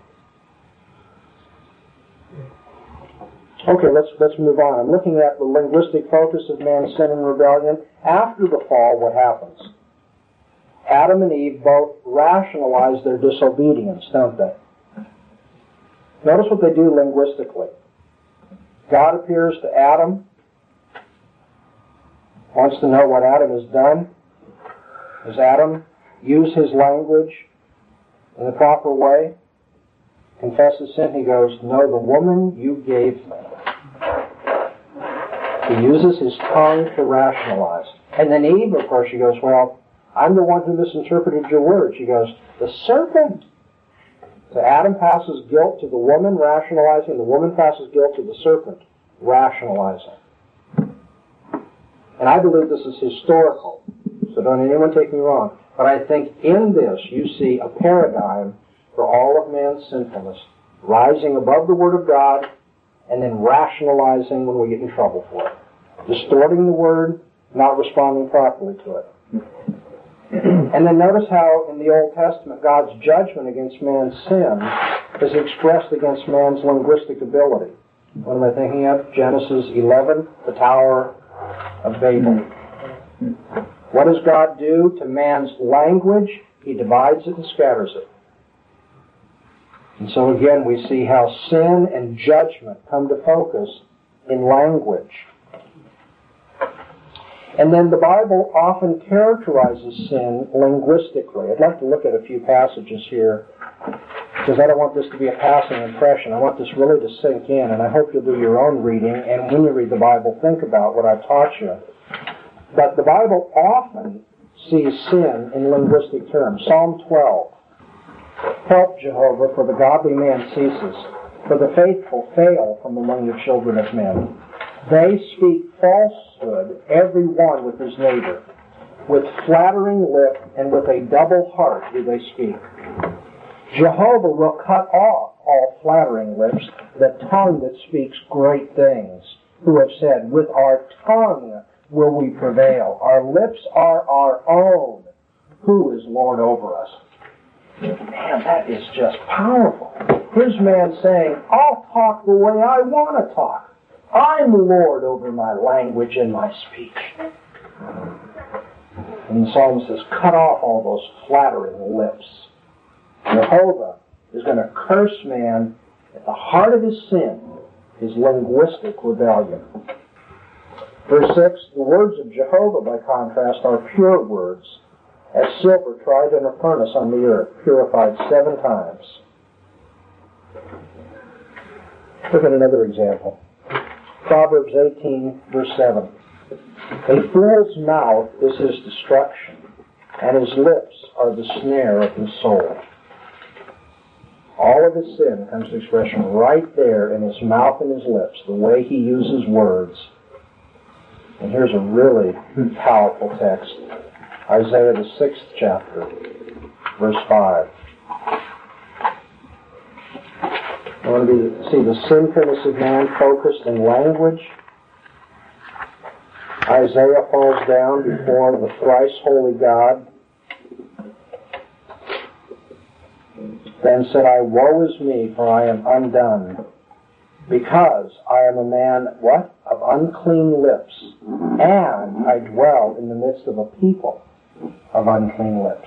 Okay, let's let's move on. I'm looking at the linguistic focus of man's sin and rebellion. After the fall, what happens? Adam and Eve both rationalize their disobedience, don't they? Notice what they do linguistically. God appears to Adam, wants to know what Adam has done. Does Adam use his language in the proper way? Confess his sin? He goes, no, the woman you gave me. He uses his tongue to rationalize. And then Eve, of course, she goes, well, I'm the one who misinterpreted your word. She goes, the serpent. So Adam passes guilt to the woman, rationalizing. The woman passes guilt to the serpent, rationalizing. And I believe this is historical. so don't anyone take me wrong. But I think in this you see a paradigm for all of man's sinfulness, rising above the Word of God and then rationalizing when we get in trouble for it. Distorting the Word, not responding properly to it. And then notice how in the Old Testament God's judgment against man's sin is expressed against man's linguistic ability. What am I thinking of? Genesis eleven, the Tower of Babel. What does God do to man's language? He divides it and scatters it. And so again we see how sin and judgment come to focus in language. And then the Bible often characterizes sin linguistically. I'd like to look at a few passages here, because I don't want this to be a passing impression. I want this really to sink in, and I hope you'll do your own reading, and when you read the Bible, think about what I've taught you. But the Bible often sees sin in linguistic terms. Psalm twelve. Help, Jehovah, for the godly man ceases, for the faithful fail from among the children of men. They speak falsehood, every one with his neighbor. With flattering lip and with a double heart do they speak. Jehovah will cut off all flattering lips, the tongue that speaks great things, who have said, with our tongue will we prevail. Our lips are our own. Who is Lord over us? Man, that is just powerful. Here's man saying, I'll talk the way I want to talk. I'm Lord over my language and my speech. And the psalmist says, cut off all those flattering lips. Jehovah is going to curse man at the heart of his sin, his linguistic rebellion. Verse six, the words of Jehovah, by contrast, are pure words, as silver tried in a furnace on the earth, purified seven times. Look at another example. Proverbs eighteen, verse seven. A fool's mouth is his destruction, and his lips are the snare of his soul. All of his sin comes to expression right there in his mouth and his lips, the way he uses words. And here's a really powerful text. Isaiah, the sixth chapter, verse five. I want to be, see the sinfulness of man focused in language. Isaiah falls down before the thrice holy God. Then said I, woe is me, for I am undone, because I am a man, what? Of unclean lips, and I dwell in the midst of a people of unclean lips.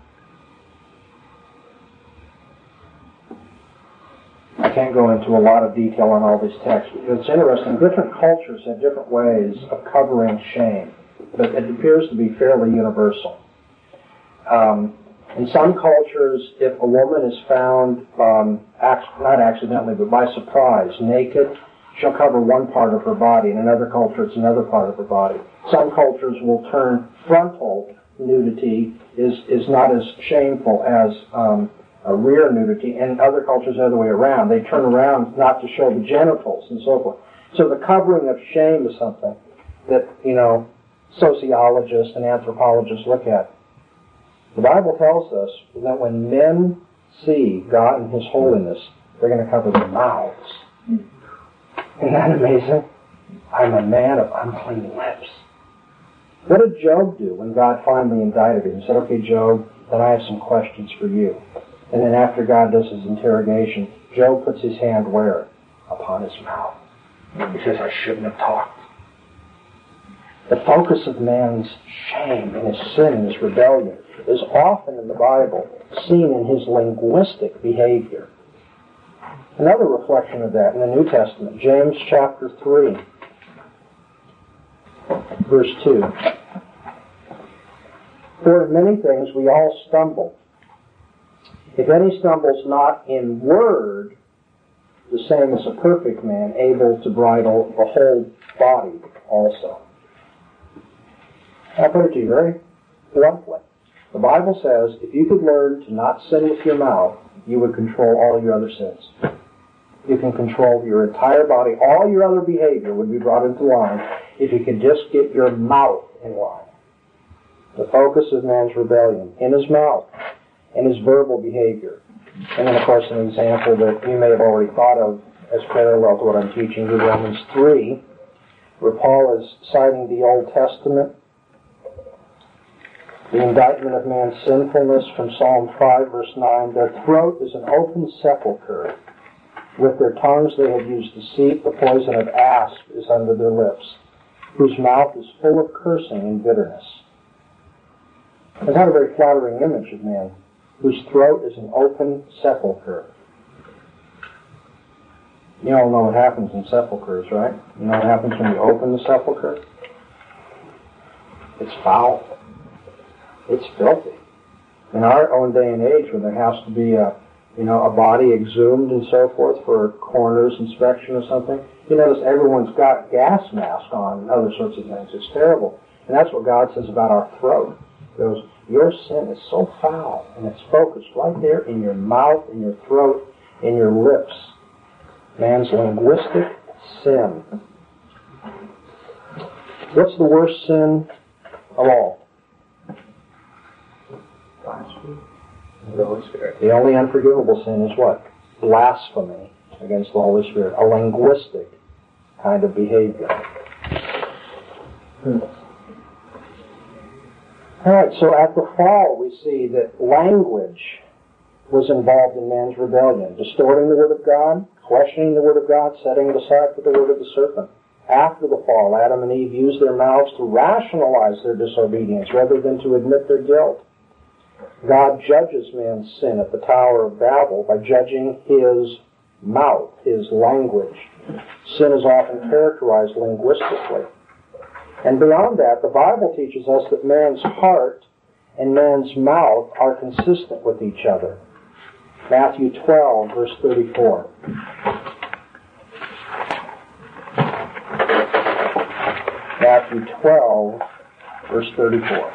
I can't go into a lot of detail on all these texts, because it's interesting. Different cultures have different ways of covering shame, but it appears to be fairly universal. Um, in some cultures, if a woman is found, um, ac- not accidentally, but by surprise, naked, she'll cover one part of her body. In another culture, it's another part of her body. Some cultures will turn frontal nudity is, is not as shameful as um, a rear nudity, and other cultures the other way around. They turn around not to show the genitals and so forth. So the covering of shame is something that, you know, sociologists and anthropologists look at. The Bible tells us that when men see God in His holiness, they're going to cover their mouths. Isn't that amazing? I'm a man of unclean lips. What did Job do when God finally indicted him? He said, okay, Job, then I have some questions for you. And then after God does his interrogation, Job puts his hand where? Upon his mouth. He says, I shouldn't have talked. The focus of man's shame and his sin and his rebellion is often in the Bible seen in his linguistic behavior. Another reflection of that in the New Testament, James chapter three, verse two. For in many things we all stumble. If any stumbles not in word, the same as a perfect man, able to bridle the whole body also. I put it to you very bluntly. The Bible says if you could learn to not sin with your mouth, you would control all your other sins. You can control your entire body. All your other behavior would be brought into line if you could just get your mouth in line. the focus of man's rebellion, in his mouth, and his verbal behavior. And then, of course, an example that you may have already thought of as parallel to what I'm teaching you, Romans three, where Paul is citing the Old Testament, the indictment of man's sinfulness from Psalm five, verse nine. Their throat is an open sepulchre. With their tongues they have used deceit. The poison of asp is under their lips, whose mouth is full of cursing and bitterness. It's not a very flattering image of man, whose throat is an open sepulchre. You all know what happens in sepulchres, right? You know what happens when you open the sepulchre? It's foul. It's filthy. In our own day and age, when there has to be a, you know, a body exhumed and so forth for a coroner's inspection or something, you notice everyone's got gas mask on and other sorts of things. It's terrible. And that's what God says about our throat. He goes, your sin is so foul, and it's focused right there in your mouth, in your throat, in your lips. Man's linguistic sin. What's the worst sin of all? Blasphemy. The Holy Spirit. The only unforgivable sin is what? Blasphemy against the Holy Spirit. A linguistic kind of behavior. Hmm. All right, so at the fall we see that language was involved in man's rebellion, distorting the Word of God, questioning the Word of God, setting it aside for the word of the serpent. After the fall, Adam and Eve used their mouths to rationalize their disobedience rather than to admit their guilt. God judges man's sin at the Tower of Babel by judging his mouth, his language. Sin is often characterized linguistically. And beyond that, the Bible teaches us that man's heart and man's mouth are consistent with each other. Matthew twelve, verse thirty-four. Matthew twelve, verse thirty-four.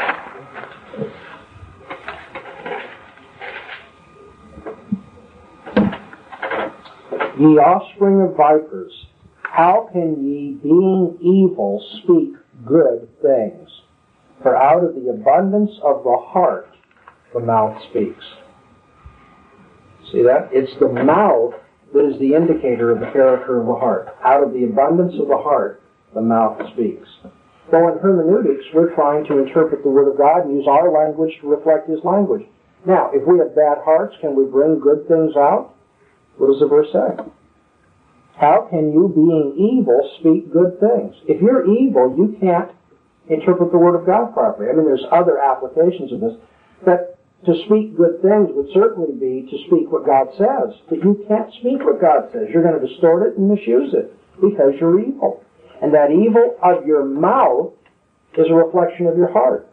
Ye offspring of vipers, how can ye, being evil, speak good things? For out of the abundance of the heart, the mouth speaks. See that? It's the mouth that is the indicator of the character of the heart. Out of the abundance of the heart, the mouth speaks. Well, in hermeneutics, we're trying to interpret the Word of God and use our language to reflect His language. Now, if we have bad hearts, can we bring good things out? What does the verse say? How can you, being evil, speak good things? If you're evil, you can't interpret the Word of God properly. I mean, there's other applications of this. But to speak good things would certainly be to speak what God says. But you can't speak what God says. You're going to distort it and misuse it because you're evil. And that evil of your mouth is a reflection of your heart.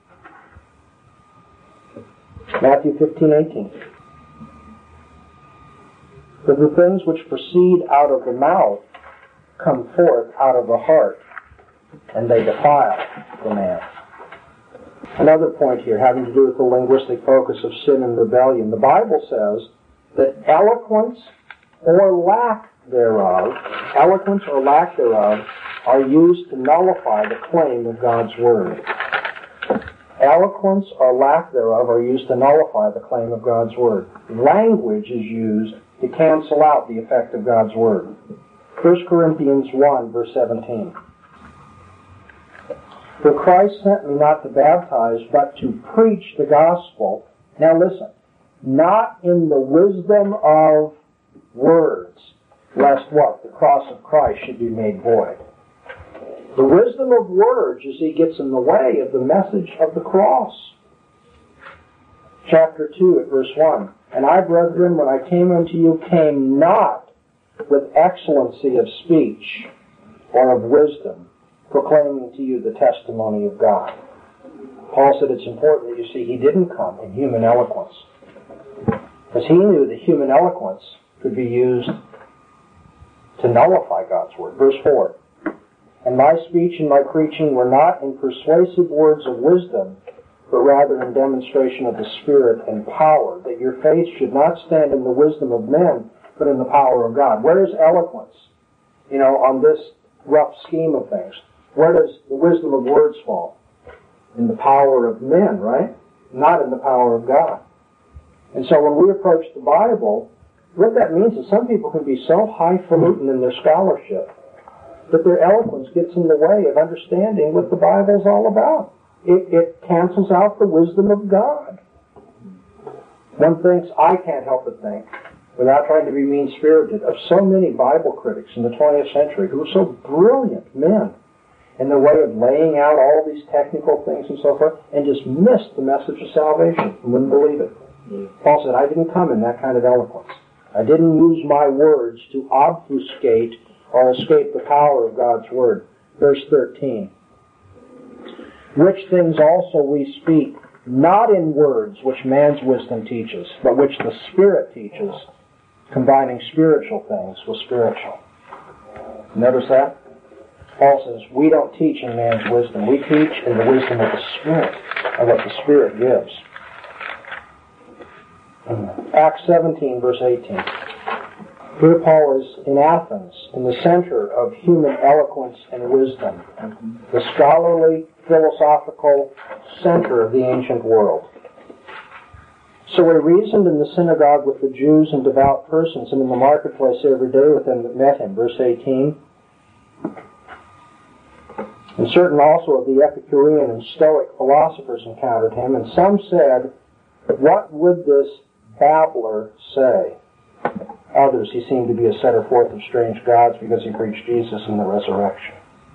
Matthew fifteen eighteen. For the things which proceed out of the mouth come forth out of the heart, and they defile the man. Another point here having to do with the linguistic focus of sin and rebellion. The Bible says that eloquence or lack thereof, eloquence or lack thereof, are used to nullify the claim of God's Word. Eloquence or lack thereof are used to nullify the claim of God's Word. Language is used to cancel out the effect of God's Word. First Corinthians one, verse seventeen. For Christ sent me not to baptize, but to preach the gospel. Now listen, not in the wisdom of words, lest what? The cross of Christ should be made void. The wisdom of words, you see, gets in the way of the message of the cross. Chapter two at verse one. And I, brethren, when I came unto you, came not with excellency of speech or of wisdom, proclaiming to you the testimony of God. Paul said it's important that you see he didn't come in human eloquence, because he knew that human eloquence could be used to nullify God's Word. Verse four. And my speech and my preaching were not in persuasive words of wisdom, but rather in demonstration of the Spirit and power, that your faith should not stand in the wisdom of men, but in the power of God. Where is eloquence? You know, on this rough scheme of things. Where does the wisdom of words fall? in the power of men, right? Not in the power of God. And so when we approach the Bible, what that means is some people can be so highfalutin in their scholarship that their eloquence gets in the way of understanding what the Bible's all about. It, it cancels out the wisdom of God. One thinks, I can't help but think, without trying to be mean-spirited, of so many Bible critics in the twentieth century who were so brilliant men in their way of laying out all these technical things and so forth, and just missed the message of salvation and wouldn't believe it. Paul said, I didn't come in that kind of eloquence. I didn't use my words to obfuscate or escape the power of God's Word. Verse thirteen. Which things also we speak, not in words which man's wisdom teaches, but which the Spirit teaches, combining spiritual things with spiritual. Notice that? Paul says, we don't teach in man's wisdom. We teach in the wisdom of the Spirit, and what the Spirit gives. Acts seventeen, verse eighteen. Here Paul is in Athens, in the center of human eloquence and wisdom, the scholarly, philosophical center of the ancient world. So he reasoned in the synagogue with the Jews and devout persons, and in the marketplace every day with them that met him. Verse eighteen. And certain also of the Epicurean and Stoic philosophers encountered him, and some said, what would this babbler say? Others, he seemed to be a setter forth of strange gods because he preached Jesus and the resurrection.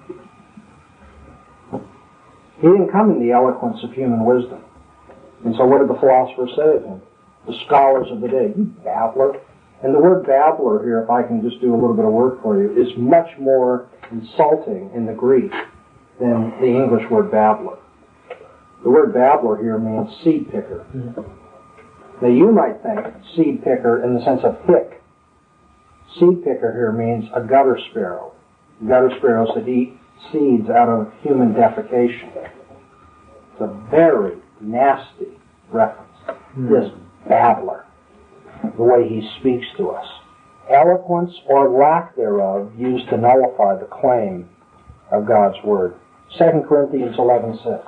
He didn't come in the eloquence of human wisdom. And so what did the philosophers say of him? The scholars of the day, you babbler. And the word babbler here, if I can just do a little bit of work for you, is much more insulting in the Greek than the English word babbler. The word babbler here means seed picker. Now you might think seed picker in the sense of hick. Seed picker here means a gutter sparrow. Gutter sparrows that eat seeds out of human defecation. It's a very nasty reference. Mm. This babbler, the way he speaks to us. Eloquence or lack thereof used to nullify the claim of God's Word. Second Corinthians eleven six.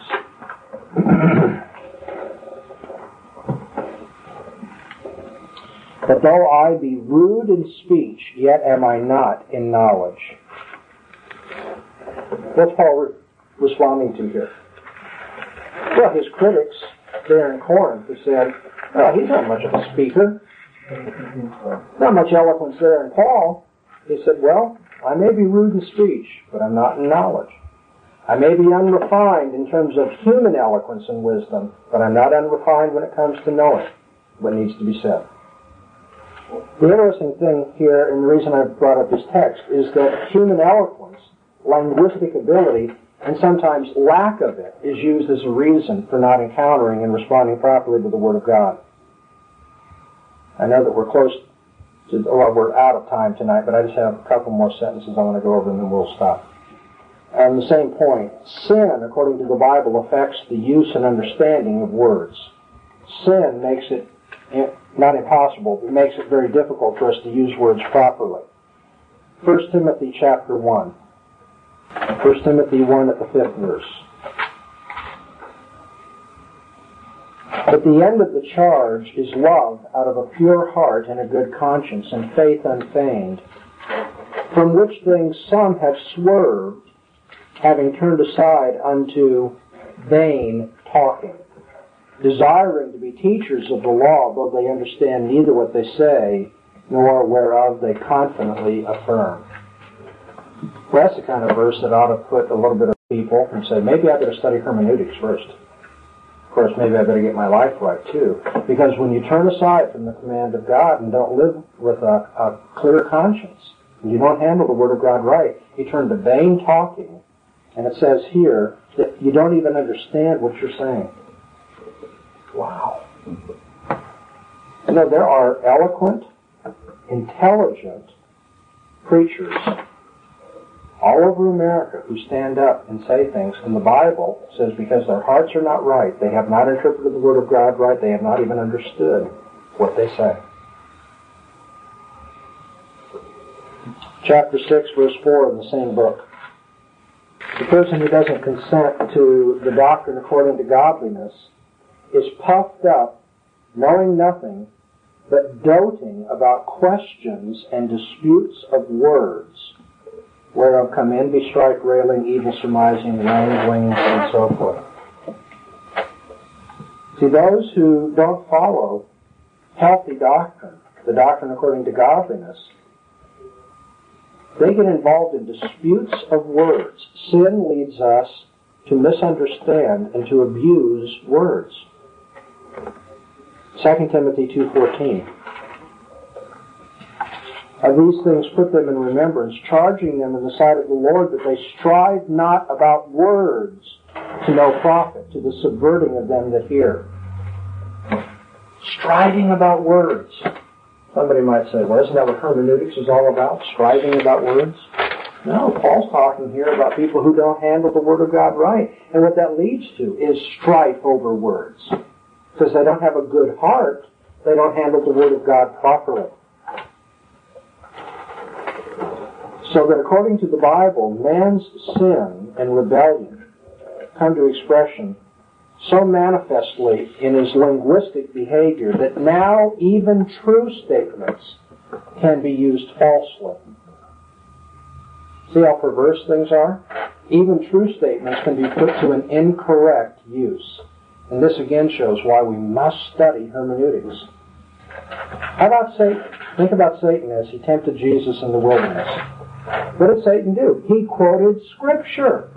But though I be rude in speech, yet am I not in knowledge. What's Paul re- responding to here? Well, his critics there in Corinth have said, well, he's not much of a speaker. Not much eloquence there in Paul. He said, well, I may be rude in speech, but I'm not in knowledge. I may be unrefined in terms of human eloquence and wisdom, but I'm not unrefined when it comes to knowing what needs to be said. The interesting thing here, and the reason I brought up this text, is that human eloquence, linguistic ability, and sometimes lack of it, is used as a reason for not encountering and responding properly to the Word of God. I know that we're close to, well, we're out of time tonight, but I just have a couple more sentences I want to go over and then we'll stop. On the same point, sin, according to the Bible, affects the use and understanding of words. Sin makes it not impossible, but makes it very difficult for us to use words properly. First Timothy chapter one. First Timothy one at the fifth verse. But the end of the charge is love out of a pure heart and a good conscience and faith unfeigned, from which things some have swerved, having turned aside unto vain talking, desiring to be teachers of the law, though they understand neither what they say, nor whereof they confidently affirm. Well, that's the kind of verse that ought to put a little bit of people and say, maybe I better study hermeneutics first. Of course, maybe I better get my life right, too. Because when you turn aside from the command of God and don't live with a, a clear conscience, and you don't handle the Word of God right, you turn to vain talking, and it says here that you don't even understand what you're saying. Wow. You know, there are eloquent, intelligent preachers all over America who stand up and say things, and the Bible says because their hearts are not right, they have not interpreted the Word of God right, they have not even understood what they say. Chapter six, verse four of the same book. The person who doesn't consent to the doctrine according to godliness is puffed up, knowing nothing, but doting about questions and disputes of words, whereof come envy, strife, railing, evil surmising, wranglings, and so forth. See, those who don't follow healthy doctrine, the doctrine according to godliness, they get involved in disputes of words. Sin leads us to misunderstand and to abuse words. Second Timothy two fourteen. Of these things put them in remembrance, charging them in the sight of the Lord that they strive not about words to no profit, to the subverting of them that hear. Striving about words. Somebody might say, well, isn't that what hermeneutics is all about? Striving about words? No, Paul's talking here about people who don't handle the Word of God right. And what that leads to is strife over words. Because they don't have a good heart, they don't handle the Word of God properly. So that according to the Bible, man's sin and rebellion come to expression so manifestly in his linguistic behavior that now even true statements can be used falsely. See how perverse things are? Even true statements can be put to an incorrect use. And this again shows why we must study hermeneutics. How about Satan? Think about Satan as he tempted Jesus in the wilderness. What did Satan do? He quoted Scripture.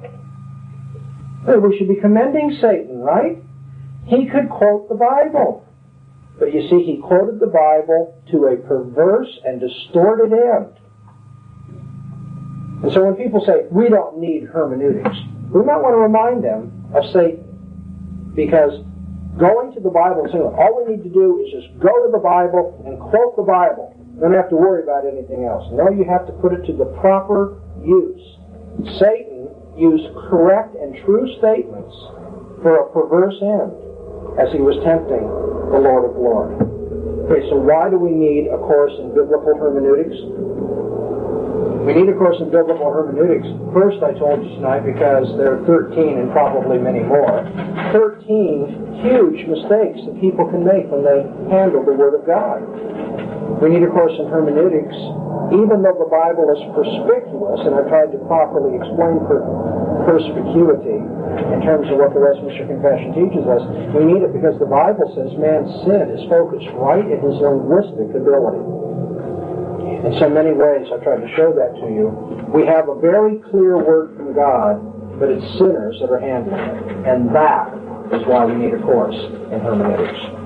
We should be commending Satan, right? He could quote the Bible. But you see, he quoted the Bible to a perverse and distorted end. And so when people say, we don't need hermeneutics, we might want to remind them of Satan. Because going to the Bible and saying, all we need to do is just go to the Bible and quote the Bible. You don't have to worry about anything else. No, you have to put it to the proper use. Satan used correct and true statements for a perverse end as he was tempting the Lord of glory. Okay, so why do we need a course in biblical hermeneutics? We need a course in biblical hermeneutics. First, I told you tonight, because there are thirteen and probably many more, thirteen huge mistakes that people can make when they handle the Word of God. We need a course in hermeneutics, even though the Bible is perspicuous, and I've tried to properly explain per- perspicuity in terms of what the Westminster Confession teaches us. We need it because the Bible says man's sin is focused right in his linguistic ability. In so many ways, I've tried to show that to you. We have a very clear word from God, but it's sinners that are handling it. And that is why we need a course in hermeneutics.